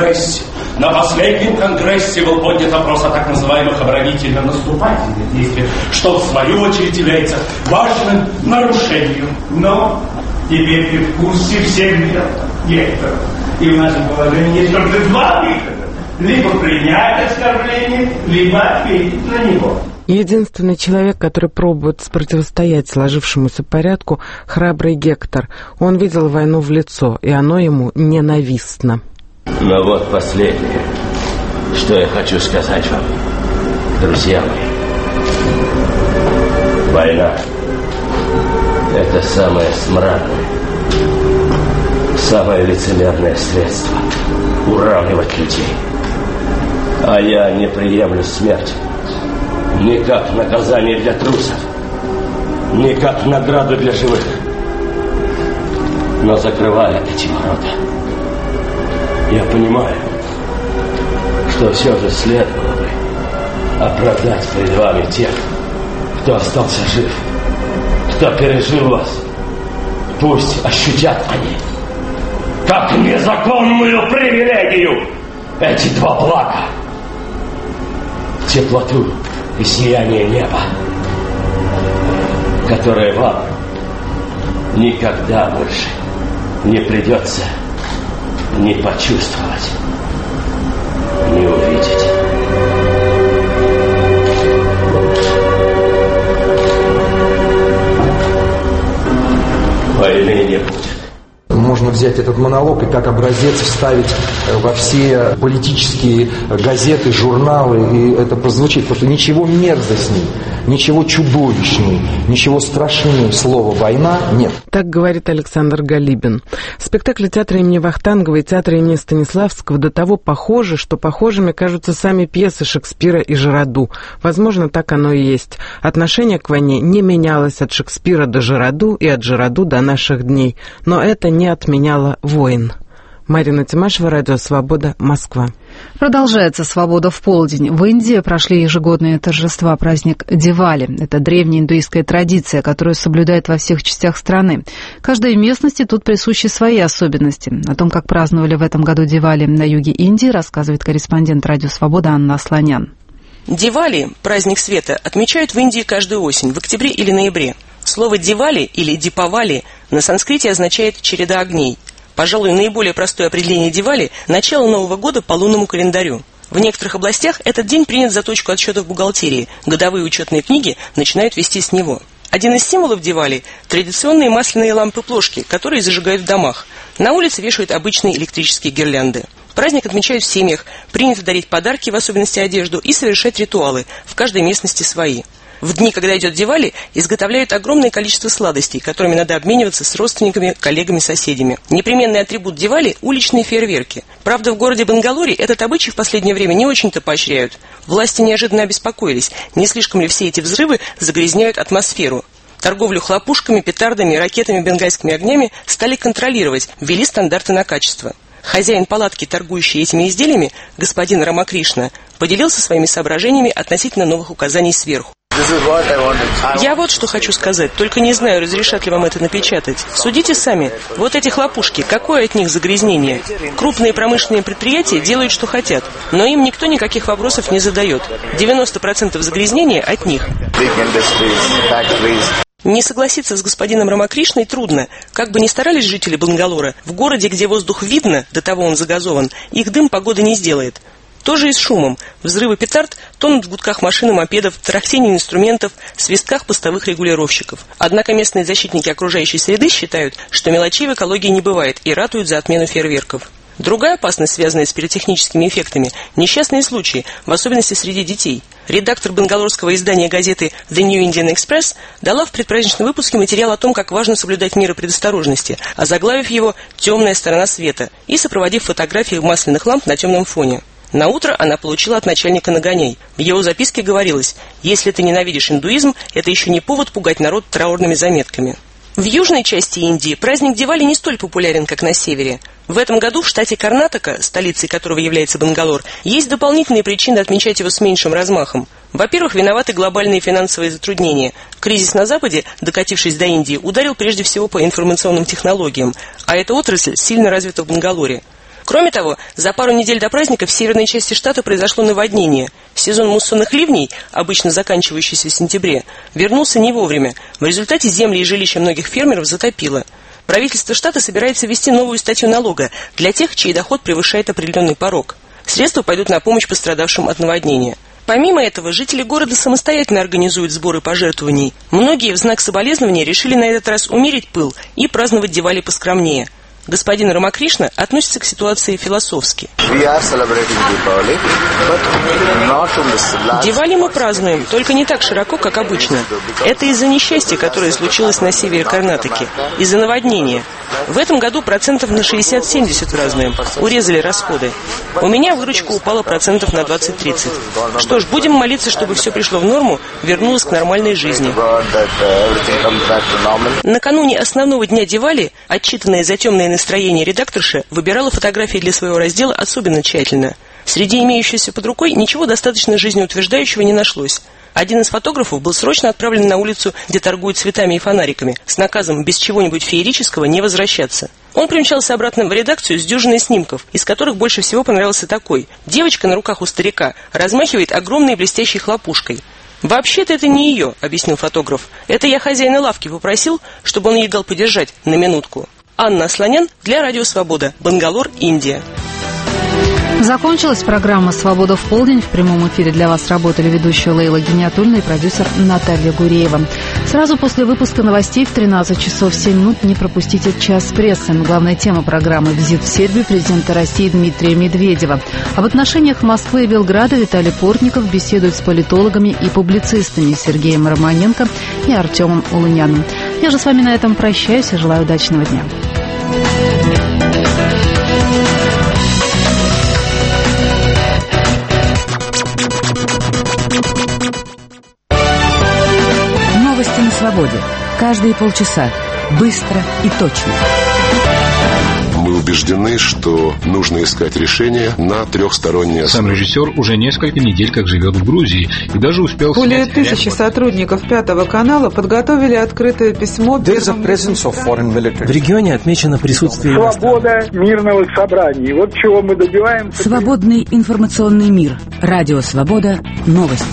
конгрессе был поднят вопрос о так называемых оборонительно-наступательных действиях, что в свою очередь является важным нарушением. Но теперь ты в курсе всех дел, Гектор. И в нашем положении есть только два выхода. Либо принять оскорбление, либо ответить на него. Единственный человек, который пробует противостоять сложившемуся порядку, храбрый Гектор. Он видел войну в лицо, и оно ему ненавистно. Но вот последнее, что я хочу сказать вам, друзья мои. Война – это самое смрадное, самое лицемерное средство уравнивать людей. А я не приемлю смерть ни как наказание для трусов, ни как награду для живых. Но закрывая эти ворота, я понимаю, что все же следовало бы оправдать перед вами тех, кто остался жив, кто пережил вас. Пусть ощутят они, как незаконную привилегию, эти два блага: теплоту и сияние неба, которое вам никогда больше не придется ни почувствовать, ни увидеть. Войны не будет. Можно взять этот монолог и как образец вставить во все политические газеты, журналы, и это прозвучит, потому что ничего мерзостней ничего чудовищнее, ничего страшнее слова «война» нет. Так говорит Александр Галибин. Спектакли театра имени Вахтангова и театра имени Станиславского до того похожи, что похожими кажутся сами пьесы Шекспира и Жираду. Возможно, так оно и есть. Отношение к войне не менялось от Шекспира до Жираду и от Жираду до наших дней. Но это не отменяло войн. Марина Тимашева, Радио Свобода, Москва. Продолжается «Свобода в полдень». В Индии прошли ежегодные торжества, праздник Дивали. Это древняя индуистская традиция, которую соблюдают во всех частях страны. Каждой местности тут присущи свои особенности. О том, как праздновали в этом году Дивали на юге Индии, рассказывает корреспондент Радио Свобода Анна Асланян. Дивали, праздник света, отмечают в Индии каждую осень, в октябре или ноябре. Слово «дивали» или «дипавали» на санскрите означает «череда огней». Пожалуй, наиболее простое определение Дивали – начало Нового года по лунному календарю. В некоторых областях этот день принят за точку отсчета в бухгалтерии. Годовые учетные книги начинают вести с него. Один из символов Дивали – традиционные масляные лампы-плошки, которые зажигают в домах. На улице вешают обычные электрические гирлянды. Праздник отмечают в семьях, принято дарить подарки, в особенности одежду, и совершать ритуалы, в каждой местности свои. В дни, когда идет Дивали, изготовляют огромное количество сладостей, которыми надо обмениваться с родственниками, коллегами, соседями. Непременный атрибут Дивали – уличные фейерверки. Правда, в городе Бангалоре этот обычай в последнее время не очень-то поощряют. Власти неожиданно обеспокоились, не слишком ли все эти взрывы загрязняют атмосферу. Торговлю хлопушками, петардами, ракетами, бенгальскими огнями стали контролировать, ввели стандарты на качество. Хозяин палатки, торгующий этими изделиями, господин Рамакришна, поделился своими соображениями относительно новых указаний сверху. Я вот что хочу сказать, только не знаю, разрешат ли вам это напечатать. Судите сами, вот эти хлопушки, какое от них загрязнение? Крупные промышленные предприятия делают, что хотят, но им никто никаких вопросов не задает. 90% загрязнения от них. Не согласиться с господином Рамакришной трудно. Как бы ни старались жители Бангалора, в городе, где воздух видно, до того он загазован, их дым погоды не сделает. Тоже и с шумом. Взрывы петард тонут в гудках машин и мопедов, тарахтении инструментов, свистках постовых регулировщиков. Однако местные защитники окружающей среды считают, что мелочей в экологии не бывает, и ратуют за отмену фейерверков. Другая опасность, связанная с пиротехническими эффектами – несчастные случаи, в особенности среди детей. Редактор бангалорского издания газеты The New Indian Express дала в предпраздничном выпуске материал о том, как важно соблюдать меры предосторожности, озаглавив его «Темная сторона света» и сопроводив фотографии масляных ламп на темном фоне. Наутро она получила от начальника нагоняй. В его записке говорилось: «Если ты ненавидишь индуизм, это еще не повод пугать народ траурными заметками». В южной части Индии праздник Дивали не столь популярен, как на севере. В этом году в штате Карнатака, столицей которого является Бангалор, есть дополнительные причины отмечать его с меньшим размахом. Во-первых, виноваты глобальные финансовые затруднения. Кризис на Западе, докатившись до Индии, ударил прежде всего по информационным технологиям, а эта отрасль сильно развита в Бангалоре. Кроме того, за пару недель до праздника в северной части штата произошло наводнение. Сезон муссонных ливней, обычно заканчивающийся в сентябре, вернулся не вовремя. В результате земли и жилища многих фермеров затопило. Правительство штата собирается ввести новую статью налога для тех, чей доход превышает определенный порог. Средства пойдут на помощь пострадавшим от наводнения. Помимо этого, жители города самостоятельно организуют сборы пожертвований. Многие в знак соболезнования решили на этот раз умерить пыл и праздновать Дивали поскромнее. Господин Рамакришна относится к ситуации философски. Дивали мы празднуем, только не так широко, как обычно. Это из-за несчастья, которое случилось на севере Карнатаки, из-за наводнения. В этом году процентов на 60-70 празднуем, урезали расходы. У меня выручка упала процентов на 20-30. Что ж, будем молиться, чтобы все пришло в норму, вернулось к нормальной жизни. Накануне основного дня Дивали, отчитанная за темное настроение редакторша выбирала фотографии для своего раздела особенно тщательно. Среди имеющихся под рукой ничего достаточно жизнеутверждающего не нашлось. Один из фотографов был срочно отправлен на улицу, где торгуют цветами и фонариками, с наказом без чего-нибудь феерического не возвращаться. Он примчался обратно в редакцию с дюжиной снимков, из которых больше всего понравился такой. Девочка на руках у старика размахивает огромной блестящей хлопушкой. «Вообще-то это не ее», — объяснил фотограф. «Это я хозяина лавки попросил, чтобы он ее дал подержать на минутку». Анна Асланян для Радио Свобода, Бангалор, Индия. Закончилась программа «Свобода в полдень». В прямом эфире для вас работали ведущая Лейла Гиниатульна и продюсер Наталья Гуреева. Сразу после выпуска новостей в 13 часов 7 минут не пропустите «Час прессы». Главная тема программы – визит в Сербию президента России Дмитрия Медведева. Об отношениях Москвы и Белграда Виталий Портников беседует с политологами и публицистами Сергеем Романенко и Артемом Улуняном. Я же с вами на этом прощаюсь и желаю удачного дня. Новости на свободе. Каждые полчаса. Быстро и точно. Мы убеждены, что нужно искать решение на трехсторонней основе. Сам режиссер уже несколько недель как живет в Грузии и даже успел... Более 1000 сотрудников Пятого канала подготовили открытое письмо... В регионе отмечено присутствие... Свобода мирного собрания. Вот чего мы добиваемся. Свободный информационный мир. Радио «Свобода». Новости.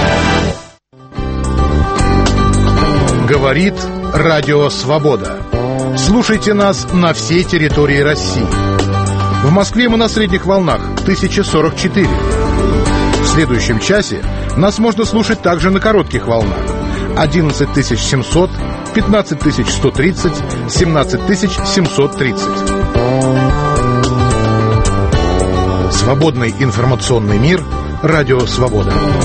Говорит Радио Свобода. Слушайте нас на всей территории России. В Москве мы на средних волнах 1044. В следующем часе нас можно слушать также на коротких волнах 11700, 15130, 17730. Свободный информационный мир. Радио Свобода.